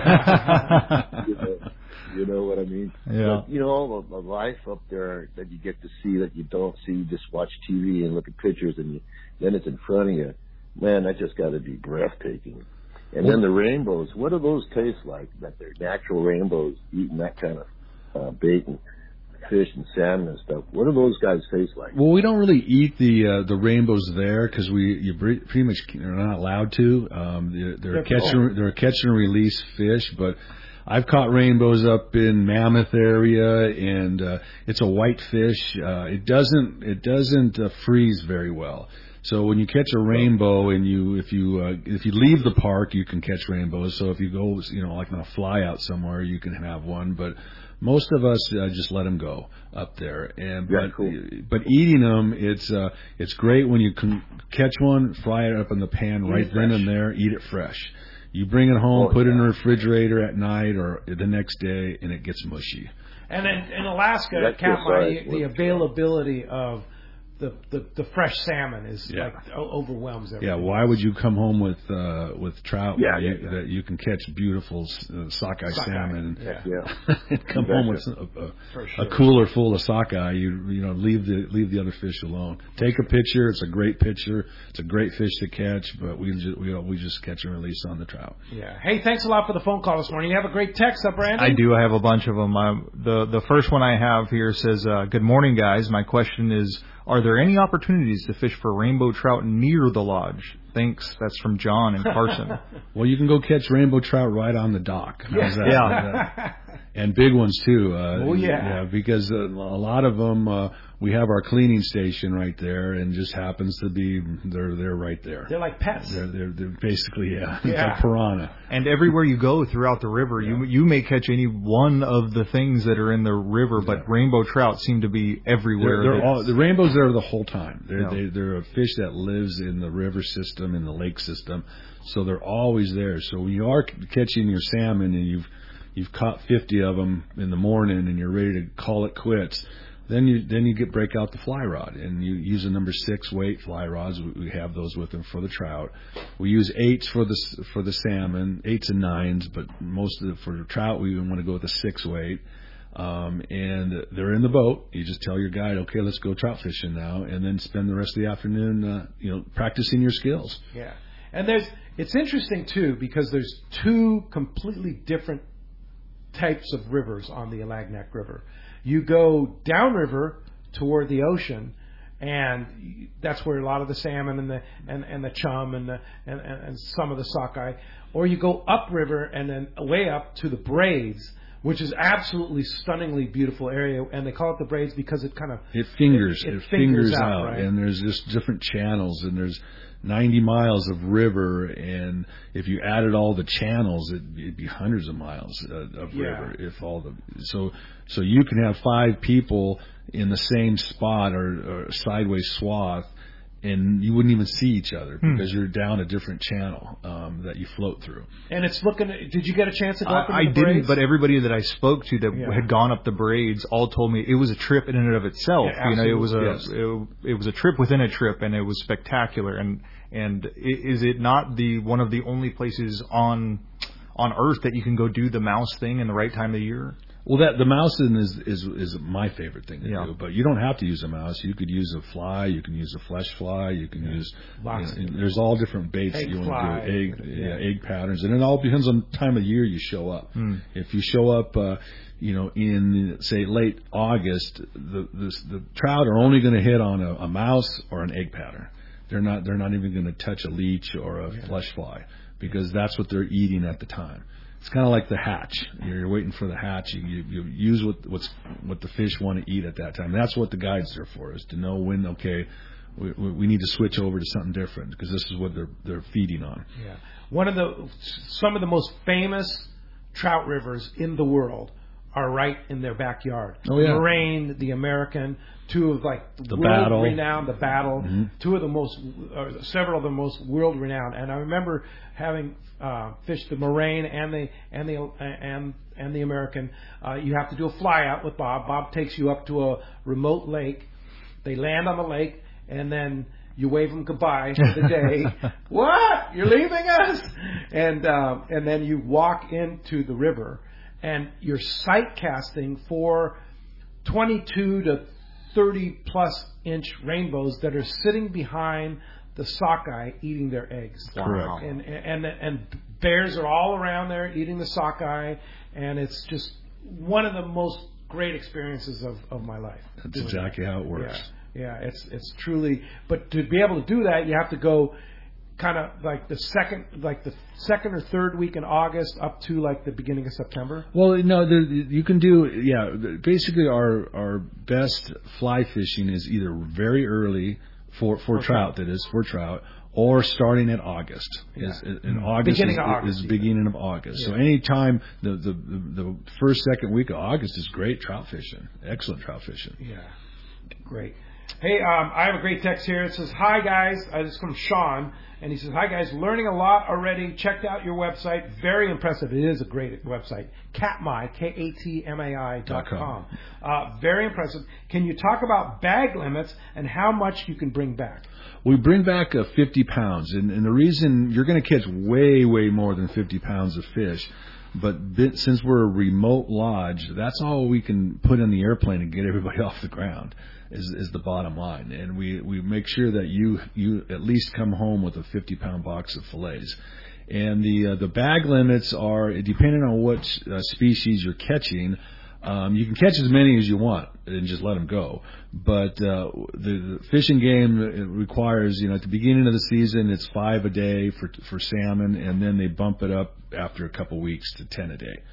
You know what I mean? Yeah. But, all the life up there that you get to see that you don't see, you just watch TV and look at pictures, and then it's in front of you. Man, that just got to be breathtaking. And then the rainbows, what do those taste like? That they're natural rainbows, eating that kind of bait and fish and salmon and stuff. What do those guys taste like? Well, we don't really eat the rainbows there because you pretty much are not allowed to. They're a catch and release fish, but I've caught rainbows up in Mammoth area, and it's a white fish. It doesn't freeze very well. So when you catch a rainbow, and if you leave the park, you can catch rainbows. So if you go, like on a fly out somewhere, you can have one. But most of us just let them go up there. But eating them, it's great when you can catch one, fry it up in the pan right then and there, eat it fresh. You bring it home, put it in the refrigerator at night or the next day, and it gets mushy. And then in Alaska, at Katmai, the availability of the fresh salmon is overwhelms everything. Yeah, why would you come home with trout that you can catch beautiful sockeye salmon and come home with a cooler full of sockeye? You leave the other fish alone. Take a picture. It's a great picture. It's a great fish to catch, but we just catch and release on the trout. Yeah. Hey, thanks a lot for the phone call this morning. You have a great text up, Brandon? I do. I have a bunch of them. The first one I have here says, "Good morning, guys. My question is, are there any opportunities to fish for rainbow trout near the lodge? Thanks." That's from John in Carson. Well, you can go catch rainbow trout right on the dock. How's that? Yeah. And big ones too. Yeah, because a lot of them, we have our cleaning station right there, and just happens to be they're right there. They're like pets. They're basically it's like piranha. And everywhere you go throughout the river, you may catch any one of the things that are in the river, but rainbow trout seem to be everywhere. The rainbows there the whole time. They're a fish that lives in the river system, in the lake system, so they're always there. So when you are catching your salmon and you've caught 50 of them in the morning and you're ready to call it quits, then you break out the fly rod and you use a number 6 weight fly rods. We have those with them for the trout. We use 8s for the salmon, 8s and 9s, but for the trout we want to go with a 6 weight. And they're in the boat. You just tell your guide, okay, let's go trout fishing now, and then spend the rest of the afternoon, practicing your skills. Yeah, and it's interesting too because there's 2 completely different types of rivers on the Alagnak River. You go downriver toward the ocean, and that's where a lot of the salmon and the chum and some of the sockeye. Or you go upriver and then way up to the Braids, which is absolutely stunningly beautiful area, and they call it the Braids because it kind of fingers out, right? And there's just different channels, and there's 90 miles of river, and if you added all the channels, it'd be hundreds of miles of river. If all so you can have 5 people in the same spot or sideways swath, and you wouldn't even see each other because you're down a different channel that you float through. And it's looking. Did you get a chance to go up? I didn't, but everybody that I spoke to that had gone up the Braids all told me it was a trip in and of itself. Yeah, it was it was a trip within a trip, and it was spectacular. And is it not one of the only places on Earth that you can go do the mouse thing in the right time of the year? Well, the mousing is my favorite thing to do, but you don't have to use a mouse. You could use a fly, you can use a flesh fly, you can use. There's all different baits that you want to do, egg patterns, and it all depends on the time of year you show up. If you show up, in say late August, the trout are only going to hit on a mouse or an egg pattern. They're not even going to touch a leech or a flesh fly because that's what they're eating at the time. It's kind of like the hatch. You're waiting for the hatch. You use what the fish want to eat at that time. That's what the guide's there for, is to know when, okay, we need to switch over to something different because this is what they're feeding on. Yeah. Some of the most famous trout rivers in the world are right in their backyard. Oh, yeah. The Moraine, the American, 2 of the Battle, renowned, the Battle, 2 of the most, several of the most world renowned. And I remember having fished the Moraine and the American. You have to do a fly out with Bob. Bob takes you up to a remote lake. They land on the lake, and then you wave them goodbye for the day. What? You're leaving us? And then you walk into the river, and you're sight casting for 22 to 30 plus inch rainbows that are sitting behind the sockeye eating their eggs. Correct. And bears are all around there eating the sockeye, and it's just one of the most great experiences of my life. That's exactly how it works. Yeah, it's truly. But to be able to do that, you have to go kind of like the second or third week in August up to like the beginning of September. Well, no, you can do basically our best fly fishing is either very early for trout, that is for trout, or starting at August. In August is beginning of August. So any time the first, second week of August is great trout fishing. Excellent trout fishing. Yeah, great. Hey, I have a great text here. It says, "Hi guys," this is from Sean, and he says, "Hi guys, learning a lot already. Checked out your website. Very impressive. It is a great website. Katmai, KATMAI.com. Very impressive. Can you talk about bag limits and how much you can bring back?" We bring back 50 pounds, and the reason you're going to catch way, way more than 50 pounds of fish. But since we're a remote lodge, that's all we can put in the airplane and get everybody off the ground is the bottom line. And we make sure that you at least come home with a 50-pound box of fillets. And the bag limits are, depending on what species you're catching, you can catch as many as you want and just let them go. But the fishing game requires, at the beginning of the season, it's 5 a day for salmon, and then they bump it up after a couple weeks to 10 a day.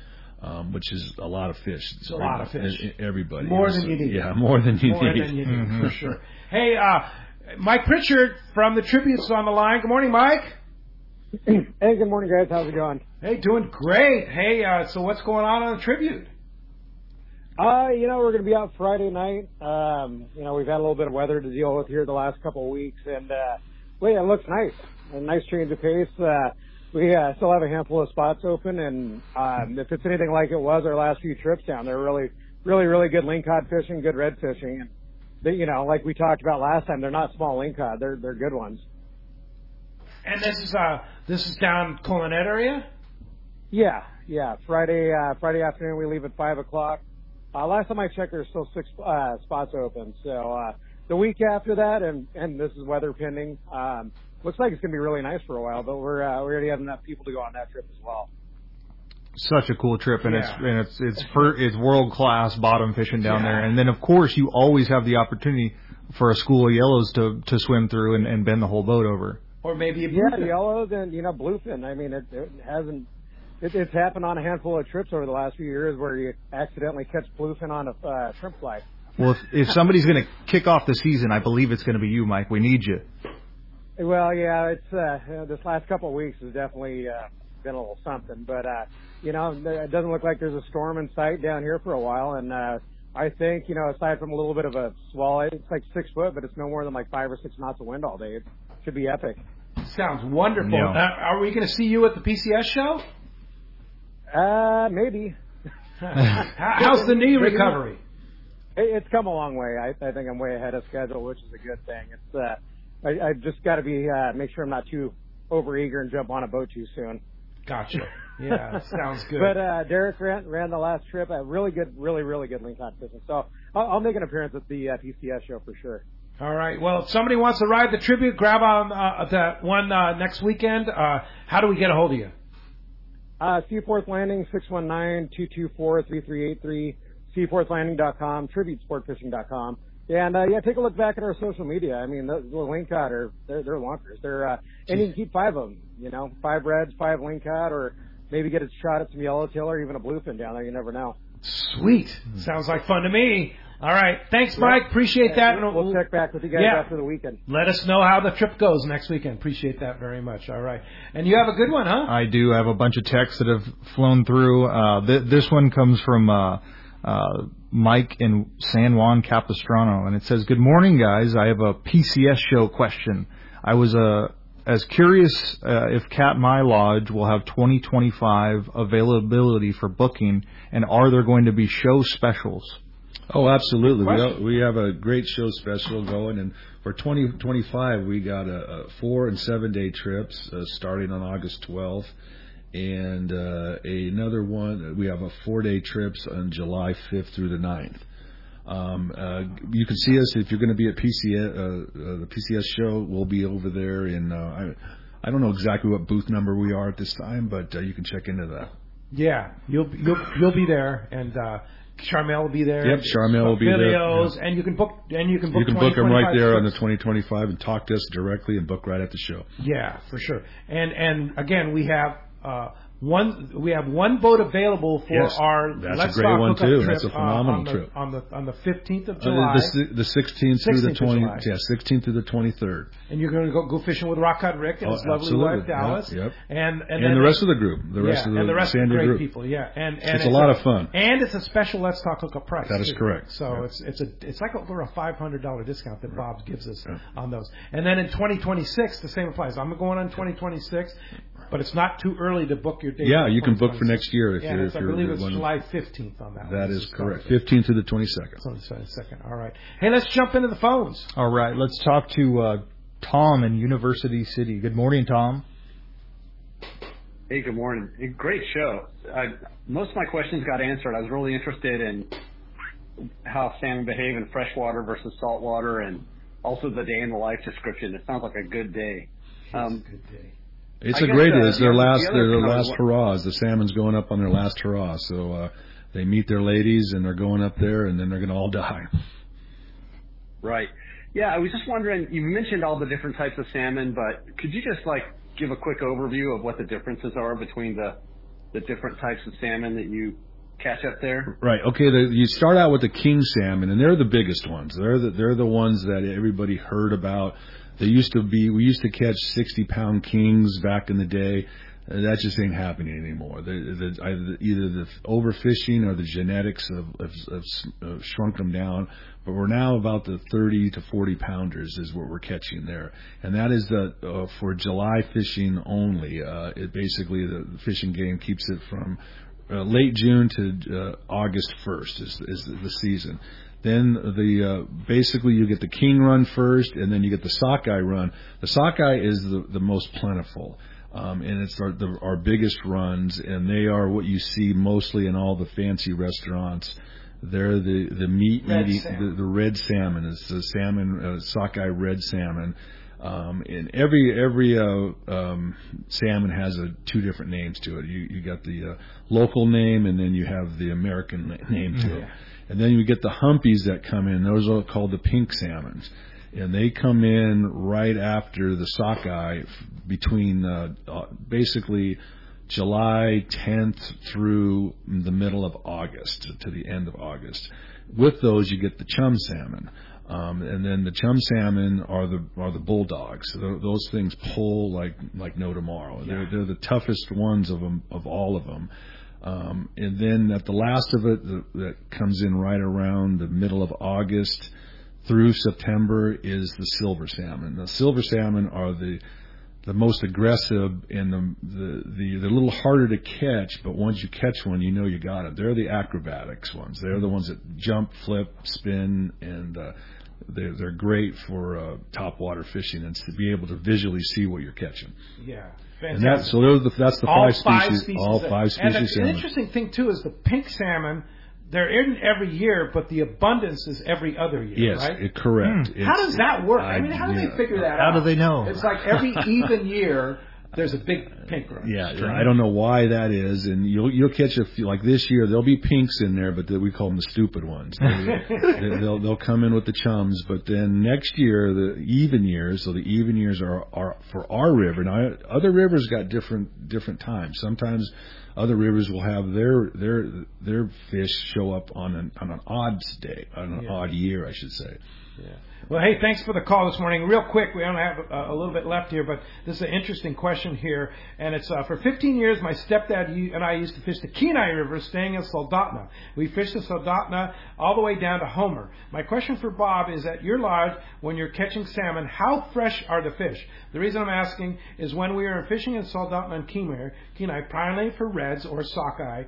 which is a lot of fish. It's a lot of fish. Everybody. More than you need. Yeah, more than you need. More than you need, for sure. Hey, Mike Pritchard from the Tribute's on the line. Good morning, Mike. Hey, good morning, guys. How's it going? Hey, doing great. Hey, so what's going on the Tribute? We're going to be out Friday night. We've had a little bit of weather to deal with here the last couple of weeks, and it looks nice. A nice change of pace. We still have a handful of spots open, and if it's anything like it was our last few trips down there, really, really, really good lingcod fishing, good red fishing, and they, like we talked about last time, they're not small lingcod; they're good ones. And this is down Colonet area. Yeah. Friday afternoon we leave at 5:00. Last time I checked, there's still 6 spots open. So the week after that, and this is weather pending. Looks like it's going to be really nice for a while, but we're already have enough people to go on that trip as well. Such a cool trip, and it's world class bottom fishing down there. And then of course you always have the opportunity for a school of yellows to swim through and bend the whole boat over. Or maybe a bluefin. Yellows and bluefin. I mean, it hasn't. It's happened on a handful of trips over the last few years where you accidentally catch bluefin on a shrimp fly. Well, if somebody's going to kick off the season, I believe it's going to be you, Mike. We need you. Well, yeah, it's this last couple of weeks has definitely been a little something, but it doesn't look like there's a storm in sight down here for a while, and I think aside from a little bit of a swell, it's like 6 foot, but it's no more than like 5 or 6 knots of wind all day. It should be epic. Sounds wonderful. Yeah. Are we going to see you at the PCS show? Maybe. How's the knee recovery? It's come a long way. I think I'm way ahead of schedule, which is a good thing. It's I just got to be make sure I'm not too overeager and jump on a boat too soon. Gotcha. Yeah, sounds good. But Derek ran the last trip. Really good lingcod fishing. So I'll make an appearance at the PCS show for sure. All right. Well, if somebody wants to ride the Tribute, grab on that one next weekend. How do we get a hold of you? Seaforth Landing, 619-224-3383, seaforthlanding.com, tributesportfishing.com. And, take a look back at our social media. I mean, the lingcod they're lunkers. And you can keep 5 of them, 5 reds, 5 lingcod, or maybe get a shot at some yellowtail or even a bluefin down there. You never know. Sweet. Sounds like fun to me. All right. Thanks, Mike. Appreciate that. We'll check back with you guys after the weekend. Let us know how the trip goes next weekend. Appreciate that very much. All right. And you have a good one, huh? I do. I have a bunch of texts that have flown through. This one comes from Mike in San Juan Capistrano, and it says, "Good morning, guys. I have a PCS show question. I was as curious if Katmai Lodge will have 2025 availability for booking, and are there going to be show specials?" Oh, absolutely. We have a great show special going, and for 2025 we got a 4 and 7 day trips starting on August 12th, and another one. We have a 4-day trips on July 5th through the 9th. You can see us if you're going to be at the PCS show. We'll be over there in I don't know exactly what booth number we are at this time, but you can check into that. Yeah, you'll be there, and Charmel will be there. Yep, Charmel will be there. Videos, and you can book. You can book them right there on the 2025 and talk to us directly and book right at the show. Yeah, for sure. And again, we have one boat available for our Let's Talk Hookup trip. That's a phenomenal trip on the 15th of July. The 16th through the 20th. Yeah, 16th through the 23rd. And you're going to go fishing with Rockcod Rick and his lovely wife Dallas. Yep. And the rest of the group. The rest of the great group. People. Yeah. And it's a lot of fun. And it's a special Let's Talk Hookup price. That is correct. So it's like over a $500 discount that Bob gives us on those. And then in 2026, the same applies. I'm going on 2026. But it's not too early to book your date. Yeah, you can book for next year if I believe it's July 15th on that. That is correct. 15th to the 22nd. On the 22nd. All right. Hey, let's jump into the phones. All right. Let's talk to Tom in University City. Good morning, Tom. Hey, good morning. Great show. Most of my questions got answered. I was really interested in how salmon behave in freshwater versus saltwater, and also the day in the life description. It sounds like a good day. It's a good day. It's a great day. It's their last hurrahs. The salmon's going up on their last hurrah. So they meet their ladies, and they're going up there, and then they're going to all die. Right. Yeah, I was just wondering, you mentioned all the different types of salmon, but could you just, give a quick overview of what the differences are between the different types of salmon that you catch up there? Right. Okay. You start out with the king salmon, and they're the biggest ones. They're the ones that everybody heard about. We used to catch 60-pound kings back in the day. That just ain't happening anymore. Either the overfishing or the genetics have shrunk them down. But we're now about the 30 to 40 pounders is what we're catching there, and that is for July fishing only. Basically the fishing game keeps it from late June to August 1st is the season. Then basically you get the king run first, and then you get the sockeye run. The sockeye is the most plentiful. And it's our biggest runs, and they are what you see mostly in all the fancy restaurants. They're the meat eating, the red salmon. It's the salmon, sockeye red salmon. And every salmon has two different names to it. You got the local name, and then you have the American name to it. And then you get the humpies that come in. Those are called the pink salmons. And they come in right after the sockeye between basically July 10th through the middle of August to the end of August. With those, you get the chum salmon. And then the chum salmon are the bulldogs. Those things pull like no tomorrow. They're the toughest ones of all of them. And then at the last of it, that comes in right around the middle of August through September, is the silver salmon. The silver salmon are the most aggressive and the little harder to catch, but once you catch one, you know you got it. They're the acrobatics ones. They're the ones that jump, flip, spin, and they're great for topwater fishing and to be able to visually see what you're catching. Yeah. And that's the all five species. All five species. And salmon. an interesting thing too is the pink salmon. They're in every year, but the abundance is every other year, yes, right? Correct. How does that work? I mean, how do they figure that out? How do they know? It's like every even year, there's a big pink run. Yeah, I don't know why that is, and you'll catch a few. Like this year, there'll be pinks in there, but we call them the stupid ones. They'll come in with the chums, but then next year, the even years. So the even years are for our river. Now, other rivers got different times. Sometimes other rivers will have their fish show up on an odd day, on an odd year, I should say. Yeah. Well, hey, thanks for the call this morning. Real quick, we only have a little bit left here, but this is an interesting question here. And it's for 15 years, my stepdad and I used to fish the Kenai River, staying in Soldotna. We fished the Soldotna all the way down to Homer. My question for Bob is, at your lodge, when you're catching salmon, how fresh are the fish? The reason I'm asking is when we were fishing in Soldotna and Kenai, primarily for reds or sockeye,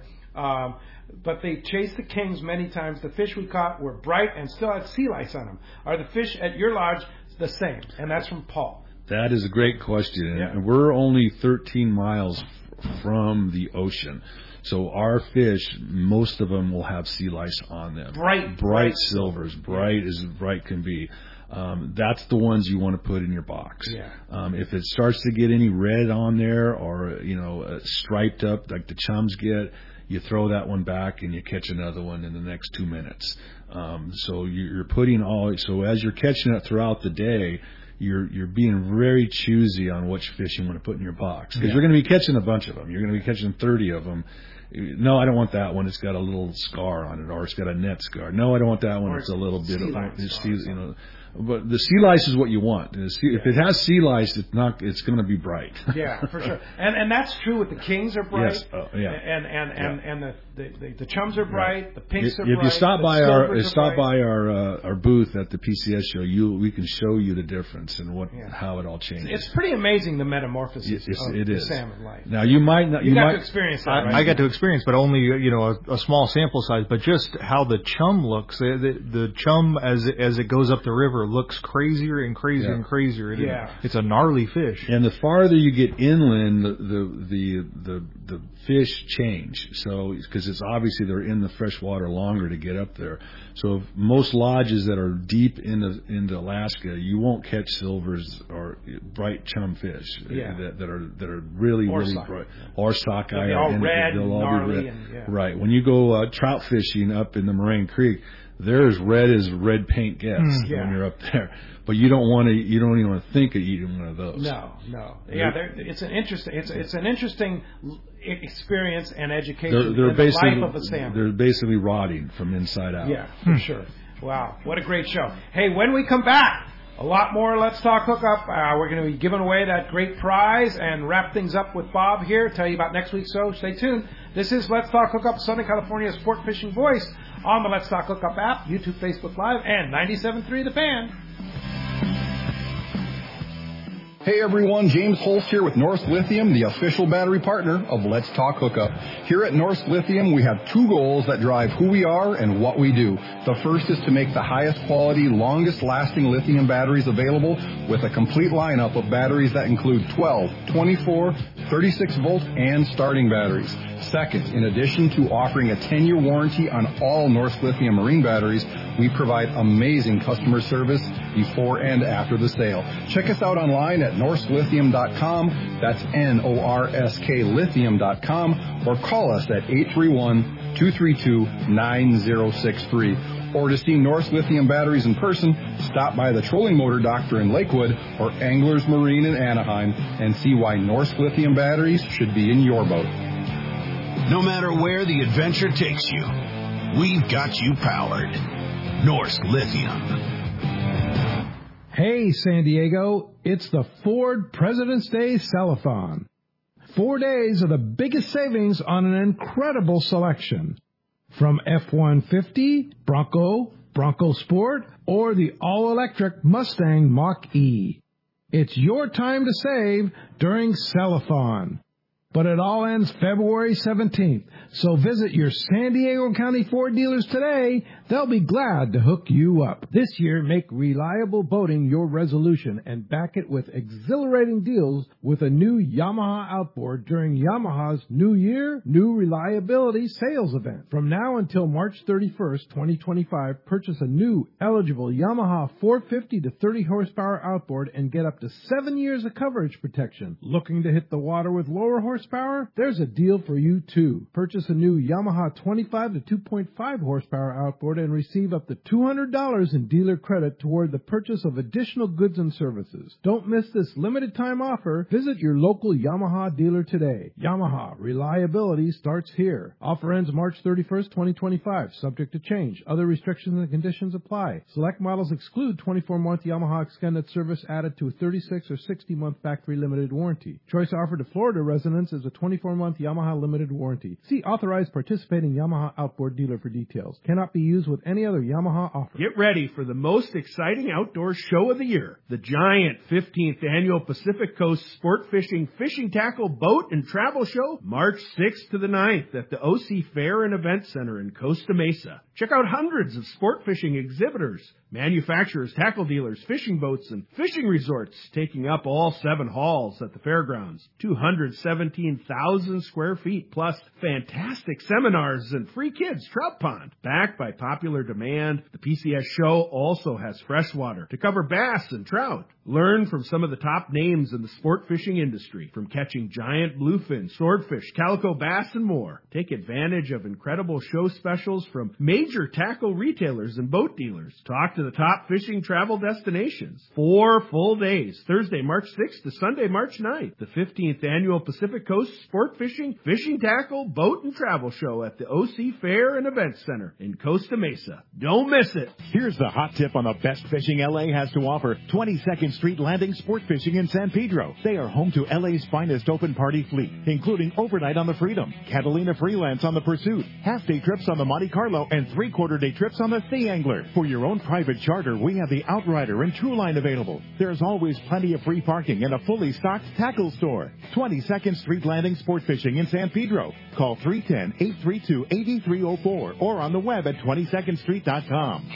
but they chased the kings many times. The fish we caught were bright and still had sea lice on them. Are the fish at your lodge the same? And that's from Paul. That is a great question. And we're only 13 miles from the ocean. So our fish, most of them will have sea lice on them. Bright silvers, bright as bright can be. That's the ones you want to put in your box. Yeah. If it starts to get any red on there or, striped up like the chums get, you throw that one back and you catch another one in the next 2 minutes. So you're putting so as you're catching it throughout the day, you're being very choosy on which fish you want to put in your box. Because you're going to be catching a bunch of them. You're going to be catching 30 of them. No, I don't want that one. It's got a little scar on it, or it's got a net scar. No, I don't want that one. It's a little bit of, But the sea lice is what you want. If it has sea lice, it's going to be bright. Yeah, for sure. And that's true with the kings are bright. Yes. And the chums are bright. The pinks are bright. If you stop by our booth at the PCS show, we can show you the difference and how it all changes. It's pretty amazing, the metamorphosis of the salmon life. Now you might not. You got to experience that. Right? I got to experience, but only a small sample size. But just how the chum looks, the chum as it goes up the river looks crazier and crazier and crazier. It's a gnarly fish. And the farther you get inland, the fish change. So because it's obviously they're in the fresh water longer to get up there. So most lodges that are deep into Alaska, you won't catch silvers or bright chum fish that are really bright, or sockeye. They'll be all red, they'll all gnarly, be red. Right. When you go trout fishing up in the Moraine Creek, they're as red paint gets when you're up there. But you don't even want to think of eating one of those. No. Yeah, it's an interesting experience and education in the life of a salmon. They're basically rotting from inside out. Yeah, for sure. Wow, what a great show. Hey, when we come back, a lot more Let's Talk Hookup. We're going to be giving away that great prize and wrap things up with Bob here. Tell you about next week's show. Stay tuned. This is Let's Talk Hookup, Southern California's sport fishing voice on the Let's Talk Hookup app, YouTube, Facebook Live, and 97.3 The Fan. Hey everyone, James Holst here with Norsk Lithium, the official battery partner of Let's Talk Hookup. Here at Norsk Lithium, we have two goals that drive who we are and what we do. The first is to make the highest quality, longest lasting lithium batteries available with a complete lineup of batteries that include 12, 24, 36 volt and starting batteries. Second, in addition to offering a 10-year warranty on all Norsk Lithium marine batteries, we provide amazing customer service before and after the sale. Check us out online at norsklithium.com. That's Norsk lithium.com, or call us at 831-232-9063. Or to see Norsk Lithium batteries in person, stop by the Trolling Motor Doctor in Lakewood or Anglers Marine in Anaheim and see why Norsk Lithium batteries should be in your boat. No matter where the adventure takes you, we've got you powered. Norsk Lithium. Hey, San Diego, it's the Ford President's Day Sell-a-thon. 4 days of the biggest savings on an incredible selection. From F-150, Bronco Sport, or the all-electric Mustang Mach-E. It's your time to save during Sell-a-thon. But it all ends February 17th, so visit your San Diego County Ford dealers today. They'll be glad to hook you up. This year, make reliable boating your resolution and back it with exhilarating deals with a new Yamaha outboard during Yamaha's New Year, New Reliability sales event. From now until March 31st, 2025, purchase a new eligible Yamaha 450 to 30 horsepower outboard and get up to 7 years of coverage protection. Looking to hit the water with lower horsepower? There's a deal for you too. Purchase a new Yamaha 25 to 2.5 horsepower outboard and receive up to $200 in dealer credit toward the purchase of additional goods and services. Don't miss this limited time offer. Visit your local Yamaha dealer today. Yamaha, reliability starts here. Offer ends March 31st, 2025. Subject to change. Other restrictions and conditions apply. Select models exclude 24-month Yamaha extended service added to a 36 or 60-month factory limited warranty. Choice offered to Florida residents is a 24-month Yamaha limited warranty. See authorized participating Yamaha outboard dealer for details. Cannot be used with any other Yamaha offer. Get ready for the most exciting outdoor show of the year. The giant 15th annual Pacific Coast Sport Fishing Tackle Boat and Travel Show, March 6th to the 9th at the OC Fair and Event Center in Costa Mesa. Check out hundreds of sport fishing exhibitors, manufacturers, tackle dealers, fishing boats, and fishing resorts taking up all 7 halls at the fairgrounds. 217,000 square feet, plus fantastic seminars and free kids trout pond. Backed by popular demand, the PCS show also has freshwater to cover bass and trout. Learn from some of the top names in the sport fishing industry, from catching giant bluefin, swordfish, calico bass, and more. Take advantage of incredible show specials from major tackle retailers and boat dealers. Talk to the top fishing travel destinations. 4 full days, Thursday, March 6th to Sunday, March 9th. The 15th annual Pacific Coast Sport Fishing Tackle, Boat, and Travel Show at the OC Fair and Event Center in Costa Mesa. Don't miss it. Here's the hot tip on the best fishing LA has to offer. 22nd Street Landing Sport Fishing in San Pedro. They are home to LA's finest open party fleet, including overnight on the Freedom, Catalina Freelance on the Pursuit, half-day trips on the Monte Carlo, and 3/4-day trips on the Sea Angler. For your own private charter, we have the Outrider and Trueline available. There's always plenty of free parking and a fully stocked tackle store. 22nd Street Landing Sport Fishing in San Pedro. Call 310-832-8304 or on the web at 22ndstreet.com.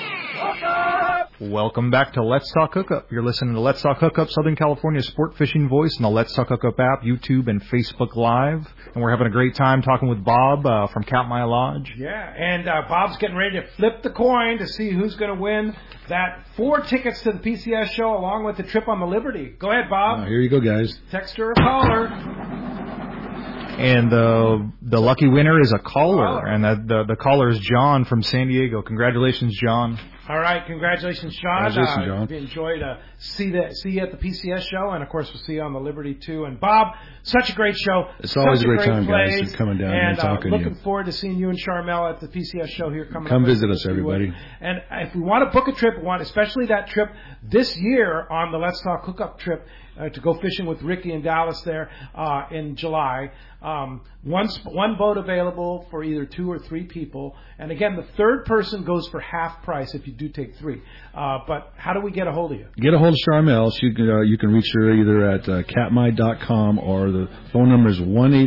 Welcome back to Let's Talk Hookup. You're listening to Let's Talk Hookup, Southern California's sport fishing voice, on the Let's Talk Hookup app, YouTube, and Facebook Live. And we're having a great time talking with Bob from Katmai Lodge. Yeah, and Bob's getting ready to flip the coin to see who's going to win that 4 tickets to the PCS show along with the trip on the Liberty. Go ahead, Bob. Here you go, guys. Texter or caller. And the lucky winner is a caller, and the caller is John from San Diego. Congratulations, John. All right, congratulations, John. Congratulations, John. We enjoyed see you at the PCS show, and of course we'll see you on the Liberty too. And Bob, such a great show. It's always a great time, plays, guys, coming down and talking to you. Looking forward to seeing you and Charmel at the PCS show here coming. Come up visit us, everybody. And if we want to book a trip, especially that trip this year on the Let's Talk Hookup trip to go fishing with Ricky and Dallas there in July. One boat available for either 2 or 3 people, and again, the third person goes for half price if you do take 3. But how do we get a hold of you? Get a hold of Charmel. You can reach her either at catmy.com or the phone number is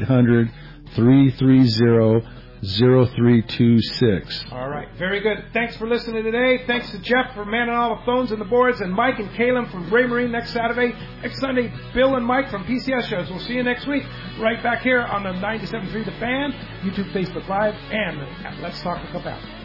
1-800-330-0326. All right, very good. Thanks for listening today. Thanks to Jeff for manning all the phones and the boards, and Mike and Caleb from Raymarine next Saturday. Next Sunday, Bill and Mike from PCS shows. We'll see you next week right back here on the 97.3 The Fan, YouTube, Facebook Live, and at Let's Talk Hookup app.